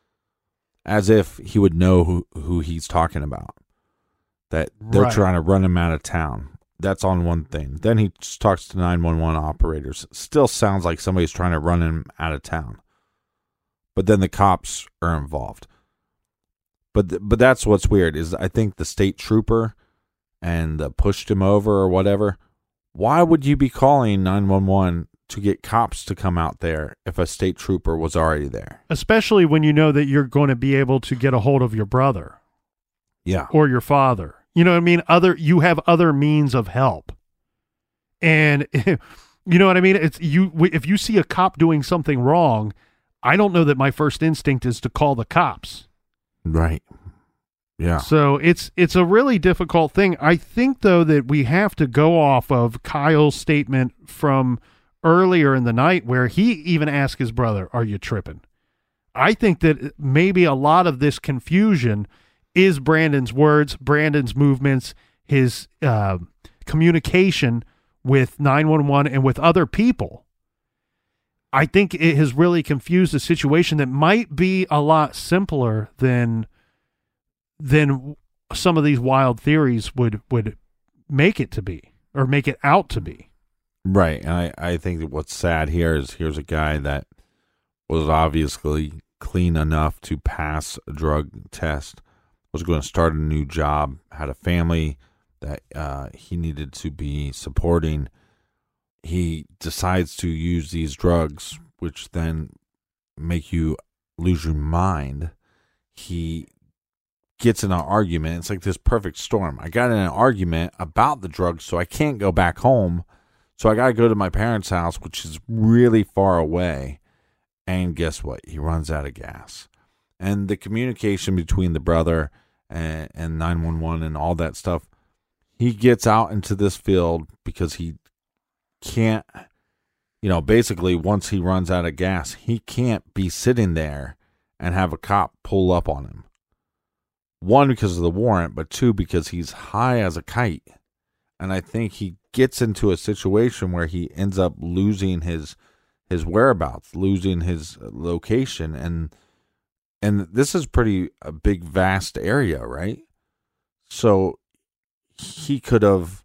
as if he would know who, who he's talking about, that they're Right. trying to run him out of town. That's on one thing. Then he just talks to nine one one operators. Still sounds like somebody's trying to run him out of town. But then the cops are involved. But th- but that's what's weird is I think the state trooper and uh, pushed him over or whatever. Why would you be calling nine one one to get cops to come out there if a state trooper was already there? Especially when you know that you're going to be able to get a hold of your brother. Yeah. Or your father. You know what I mean? Other you have other means of help. And you know what I mean? It's you if you see a cop doing something wrong, I don't know that my first instinct is to call the cops. Right. Yeah. So it's it's a really difficult thing. I think though that we have to go off of Kyle's statement from earlier in the night where he even asked his brother, "Are you tripping?" I think that maybe a lot of this confusion is Brandon's words, Brandon's movements, his uh, communication with nine one one and with other people. I think it has really confused a situation that might be a lot simpler than than some of these wild theories would would make it to be or make it out to be. Right. And I, I think that what's sad here is here's a guy that was obviously clean enough to pass a drug test, was going to start a new job, had a family that uh, he needed to be supporting. He decides to use these drugs, which then make you lose your mind. He gets in an argument. It's like this perfect storm. I got in an argument about the drugs, so I can't go back home. So I got to go to my parents' house, which is really far away. And guess what? He runs out of gas. And the communication between the brother and, and nine one one and all that stuff, he gets out into this field because he can't, you know, basically once he runs out of gas, he can't be sitting there and have a cop pull up on him. One, because of the warrant, but two, because he's high as a kite. And I think he gets into a situation where he ends up losing his his whereabouts, losing his location. And and this is pretty a big, vast area, right? So he could have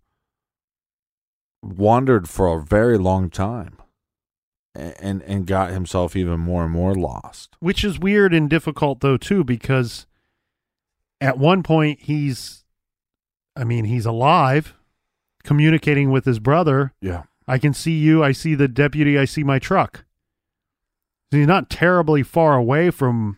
wandered for a very long time and and got himself even more and more lost. Which is weird and difficult, though, too, because at one point he's, I mean, he's alive, communicating with his brother. Yeah. I can see you. I see the deputy. I see my truck. So he's not terribly far away from.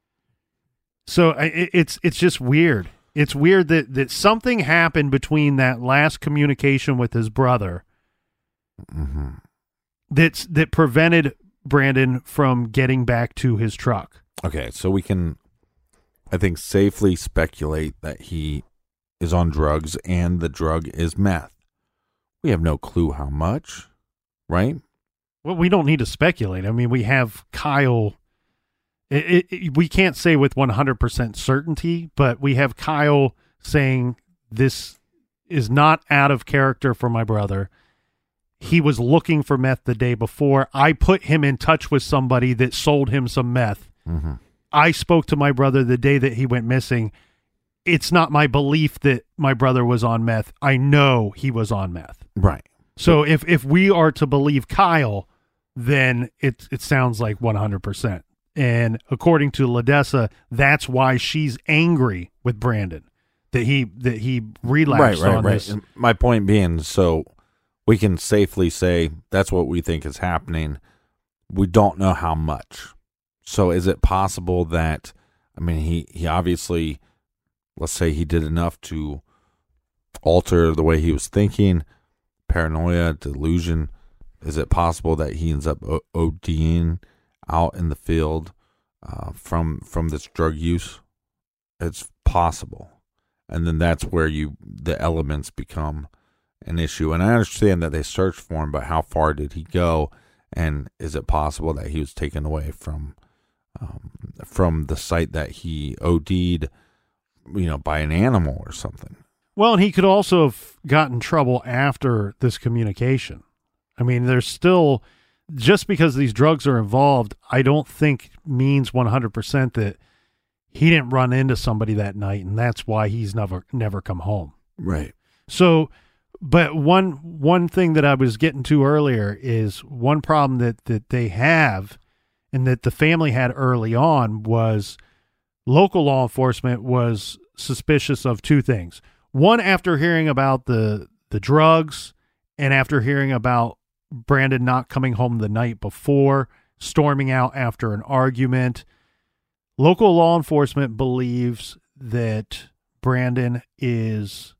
So it, it's it's just weird. It's weird that, that something happened between that last communication with his brother mm-hmm. that's that prevented Brandon from getting back to his truck. Okay, so we can, I think, safely speculate that he is on drugs and the drug is meth. We have no clue how much, right? Well, we don't need to speculate. I mean, we have Kyle. It, it, it, we can't say with one hundred percent certainty, but we have Kyle saying this is not out of character for my brother. He was looking for meth the day before. I put him in touch with somebody that sold him some meth. Mm-hmm. I spoke to my brother the day that he went missing. It's not my belief that my brother was on meth. I know he was on meth. Right. So if, if we are to believe Kyle, then it it sounds like one hundred percent. And according to Ledessa, that's why she's angry with Brandon, that he that he relapsed right, right, on right. this. And my point being, so we can safely say that's what we think is happening. We don't know how much. So is it possible that, I mean, he, he obviously, let's say he did enough to alter the way he was thinking, paranoia, delusion. Is it possible that he ends up ODing out in the field uh, from from this drug use? It's possible. And then that's where you the elements become an issue. And I understand that they searched for him, but how far did he go? And is it possible that he was taken away from um, from the site that he OD'd, you know, by an animal or something? Well, and he could also have gotten in trouble after this communication. I mean, there's still, just because these drugs are involved, I don't think means one hundred percent that he didn't run into somebody that night, and that's why he's never never come home. Right. So, but one one thing that I was getting to earlier is one problem that, that they have and that the family had early on was local law enforcement was suspicious of two things. One, after hearing about the the drugs and after hearing about Brandon not coming home the night before, storming out after an argument, local law enforcement believes that Brandon is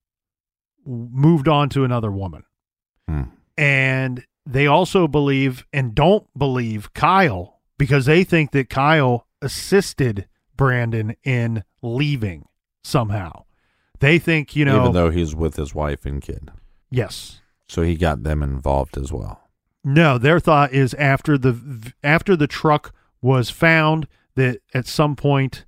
moved on to another woman. Hmm. And they also believe and don't believe Kyle because they think that Kyle assisted Brandon in leaving somehow. They think, you know, even though he's with his wife and kid. Yes. So he got them involved as well. No, their thought is after the after the truck was found that at some point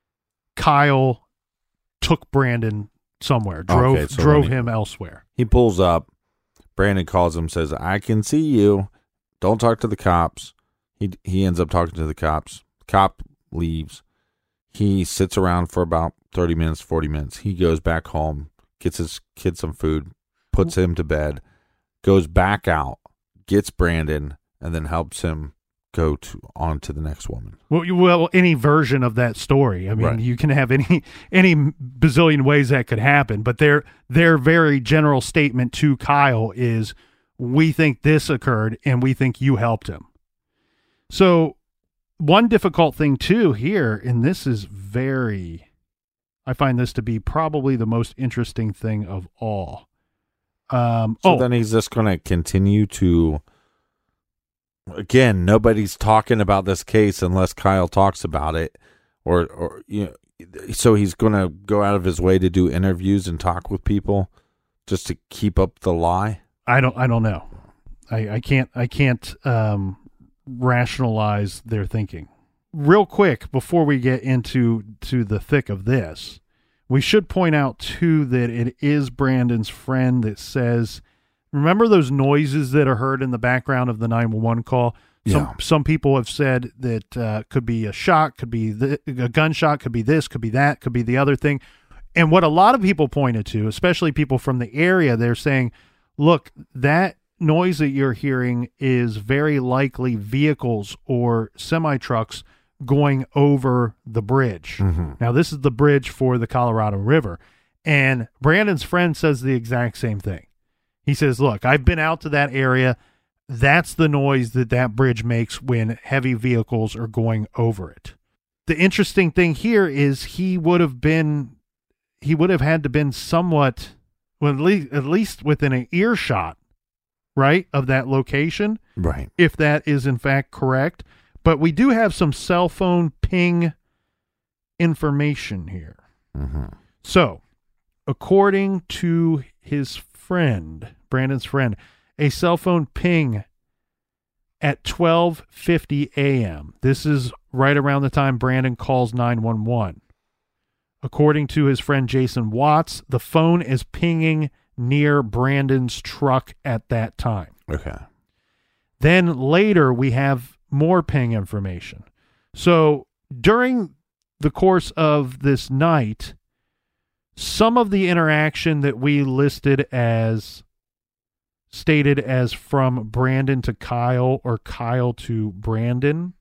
Kyle took Brandon somewhere, drove Okay, so drove when he- him elsewhere. He pulls up. Brandon calls him, says, "I can see you. Don't talk to the cops." He he ends up talking to the cops. Cop leaves. He sits around for about thirty minutes, forty minutes. He goes back home, gets his kid some food, puts him to bed, goes back out, gets Brandon, and then helps him go to on to the next woman. Well, you- well, any version of that story. I mean, Right. you can have any any bazillion ways that could happen, but their their very general statement to Kyle is, "We think this occurred, and we think you helped him." So, one difficult thing too here, and this is very, I find this to be probably the most interesting thing of all. Um, So oh, then he's just going to continue to. Again, nobody's talking about this case unless Kyle talks about it, or or you know. So he's going to go out of his way to do interviews and talk with people just to keep up the lie. I don't. I don't know. I, I can't. I can't um, rationalize their thinking. Real quick before we get into to the thick of this, we should point out too that it is Brandon's friend that says, "Remember those noises that are heard in the background of the nine one one call?" Some Yeah. some people have said that uh, could be a shot, could be the, a gunshot, could be this, could be that, could be the other thing. And what a lot of people pointed to, especially people from the area, they're saying, look, that noise that you're hearing is very likely vehicles or semi-trucks going over the bridge. Mm-hmm. Now, this is the bridge for the Colorado River. And Brandon's friend says the exact same thing. He says, look, I've been out to that area. That's the noise that that bridge makes when heavy vehicles are going over it. The interesting thing here is he would have been, he would have had to been somewhat, well, at least, at least within an earshot, right, of that location, Right. if that is in fact correct. But we do have some cell phone ping information here. Mm-hmm. So, according to his friend, Brandon's friend, a cell phone ping at twelve fifty a.m. This is right around the time Brandon calls nine one one. According to his friend Jason Watts, the phone is pinging near Brandon's truck at that time. Okay. Then later we have more ping information. So during the course of this night, some of the interaction that we listed as stated as from Brandon to Kyle or Kyle to Brandon,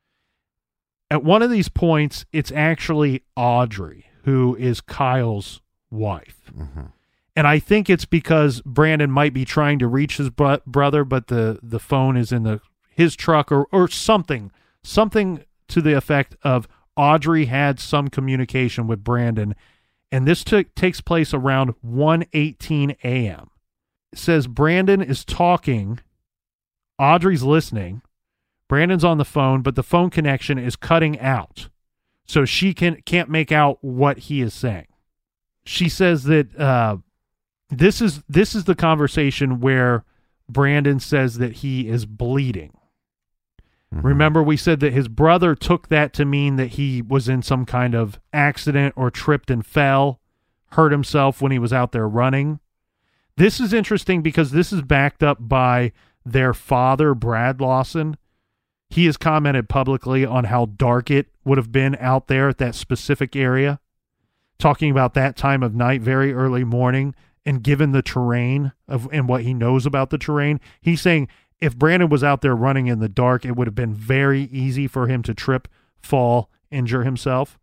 at one of these points, it's actually Audrey, who is Kyle's wife. Mm-hmm. And I think it's because Brandon might be trying to reach his bro- brother, but the, the phone is in the his truck or, or something, something to the effect of Audrey had some communication with Brandon. And this took takes place around one eighteen a.m. It says Brandon is talking. Audrey's listening. Brandon's on the phone, but the phone connection is cutting out. So she can, can't make out what he is saying. She says that uh, this is this is the conversation where Brandon says that he is bleeding. Mm-hmm. Remember, we said that his brother took that to mean that he was in some kind of accident or tripped and fell, hurt himself when he was out there running. This is interesting because this is backed up by their father, Brad Lawson. He has commented publicly on how dark it would have been out there at that specific area, talking about that time of night, very early morning, and given the terrain of and what he knows about the terrain, he's saying if Brandon was out there running in the dark, it would have been very easy for him to trip, fall, injure himself.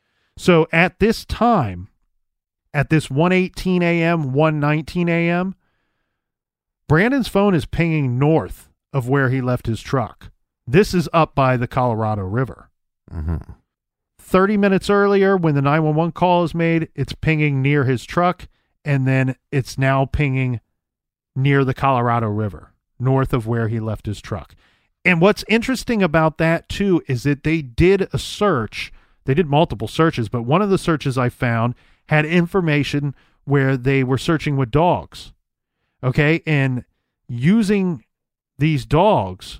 So at this time, at this one eighteen a.m., one nineteen a.m., Brandon's phone is pinging north of where he left his truck. This is up by the Colorado River. Mm-hmm. thirty minutes earlier, when the nine one one call is made, it's pinging near his truck, and then it's now pinging near the Colorado River, north of where he left his truck. And what's interesting about that, too, is that they did a search. They did multiple searches, but one of the searches I found had information where they were searching with dogs. Okay, and using these dogs,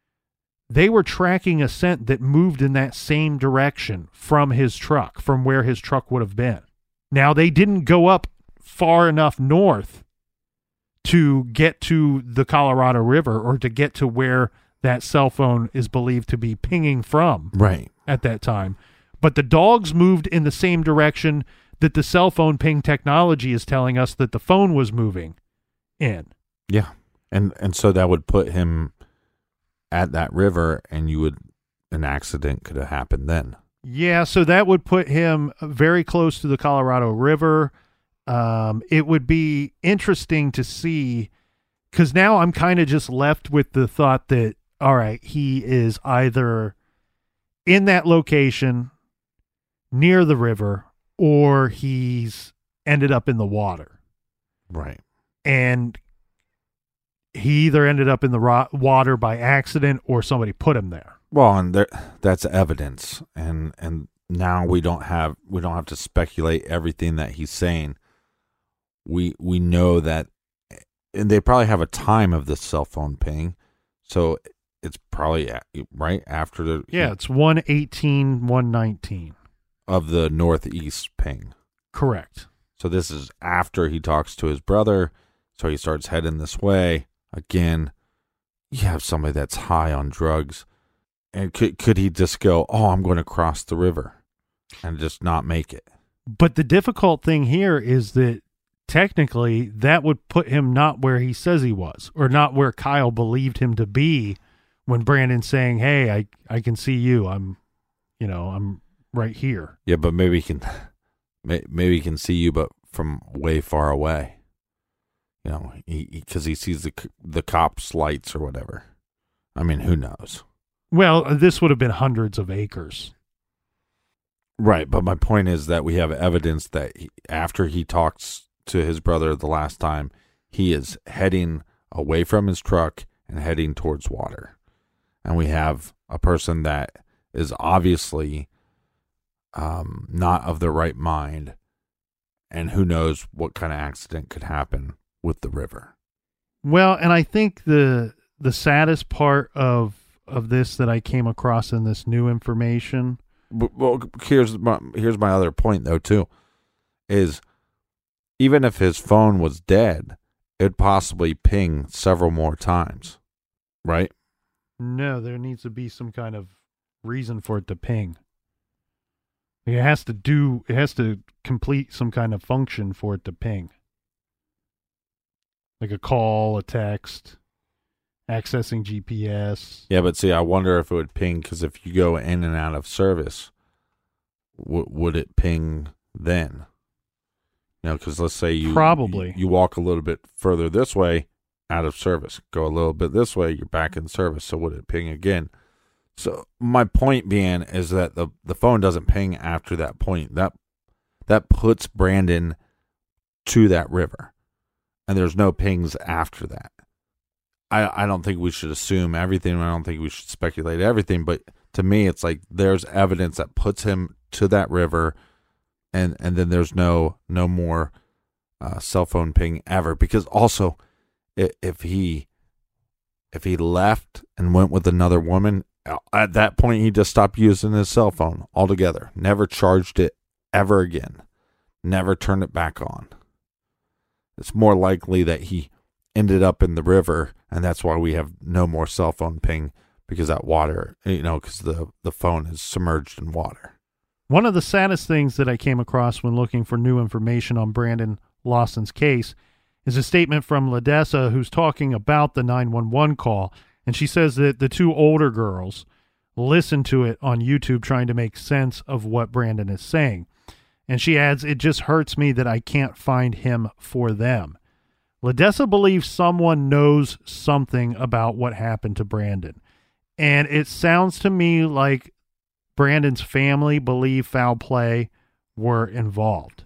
they were tracking a scent that moved in that same direction from his truck, from where his truck would have been. Now, they didn't go up far enough north to get to the Colorado River or to get to where that cell phone is believed to be pinging from Right. at that time. But the dogs moved in the same direction that the cell phone ping technology is telling us that the phone was moving in. Yeah. And and so that would put him at that river, and you would an accident could have happened then. Yeah, so that would put him very close to the Colorado River. Um, it would be interesting to see, because now I'm kind of just left with the thought that, all right, he is either in that location near the river, or he's ended up in the water. Right. and he either ended up in the ro- water by accident or somebody put him there. Well, and there, that's evidence, and and now we don't have we don't have to speculate everything that he's saying. We we know that, and they probably have a time of this cell phone ping, so it's probably right after the yeah, it's one eighteen, one nineteen of the northeast ping. Correct. So this is after he talks to his brother, so he starts heading this way. Again, you have somebody that's high on drugs, and could could he just go, "Oh, I'm going to cross the river," and just not make it? But the difficult thing here is that technically that would put him not where he says he was, or not where Kyle believed him to be when Brandon's saying, "Hey, I, I can see you. I'm, you know, I'm right here." Yeah, but maybe he can, maybe he can see you, but from way far away. You know, he because he, he sees the the cops' lights or whatever. I mean, who knows? Well, this would have been hundreds of acres. Right, but my point is that we have evidence that he, after he talks to his brother the last time, he is heading away from his truck and heading towards water. And we have a person that is obviously um, not of the right mind, and who knows what kind of accident could happen with the river. Well, and I think the the saddest part of of this that I came across in this new information. Well, here's my here's my other point though too, is even if his phone was dead, it'd possibly ping several more times, right? No, there needs to be some kind of reason for it to ping. It has to do. It has to complete some kind of function for it to ping. Like a call, a text, accessing G P S. Yeah, but see, I wonder if it would ping, because if you go in and out of service, w- would it ping then? You know, because let's say you Probably. you, you walk a little bit further this way, out of service. Go a little bit this way, you're back in service. So would it ping again? So my point being is that the, the phone doesn't ping after that point. That that puts Brandon to that river, and there's no pings after that. I I don't think we should assume everything. I don't think we should speculate everything. But to me, it's like there's evidence that puts him to that river, and and then there's no no more uh, cell phone ping ever. Because also, if, if he if he left and went with another woman, at that point he just stopped using his cell phone altogether. Never charged it ever again. Never turned it back on. It's more likely that he ended up in the river, and that's why we have no more cell phone ping, because that water, you know, because the, the phone is submerged in water. One of the saddest things that I came across when looking for new information on Brandon Lawson's case is a statement from Ledessa, who's talking about the nine one one call, and she says that the two older girls listened to it on YouTube trying to make sense of what Brandon is saying. And she adds, "It just hurts me that I can't find him for them." Ledessa believes someone knows something about what happened to Brandon. And it sounds to me like Brandon's family believe foul play were involved.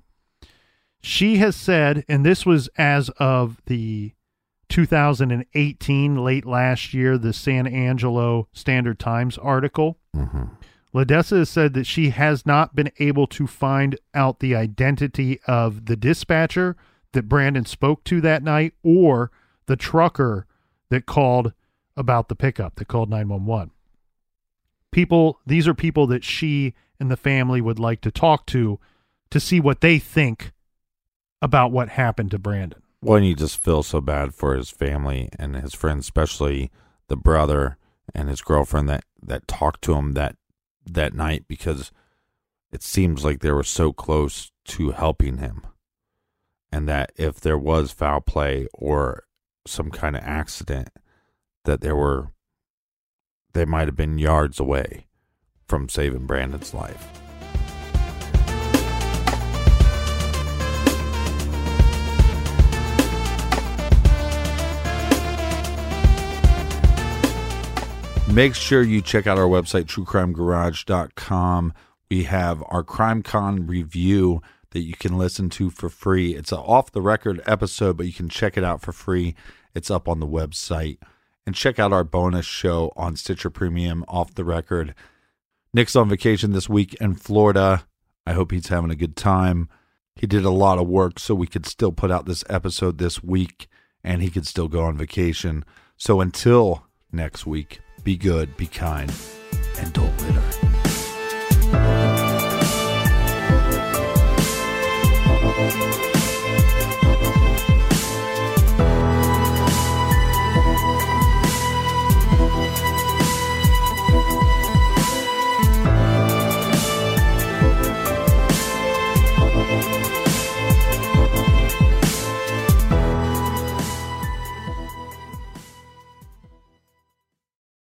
She has said, and this was as of the two thousand eighteen, late last year, the San Angelo Standard Times article. Mm-hmm. Ledessa has said that she has not been able to find out the identity of the dispatcher that Brandon spoke to that night, or the trucker that called about the pickup, that called nine one one. People, these are people that she and the family would like to talk to to see what they think about what happened to Brandon. Well, and you just feel so bad for his family and his friends, especially the brother and his girlfriend that, that talked to him that, that night, because it seems like they were so close to helping him. And that if there was foul play or some kind of accident, that there were, they might have been yards away from saving Brandon's life. Make sure you check out our website, true crime garage dot com. We have our CrimeCon review that you can listen to for free. It's an off-the-record episode, but you can check it out for free. It's up on the website. And check out our bonus show on Stitcher Premium, Off the Record. Nick's on vacation this week in Florida. I hope he's having a good time. He did a lot of work so we could still put out this episode this week, and he could still go on vacation. So until next week, be good, be kind, and don't litter.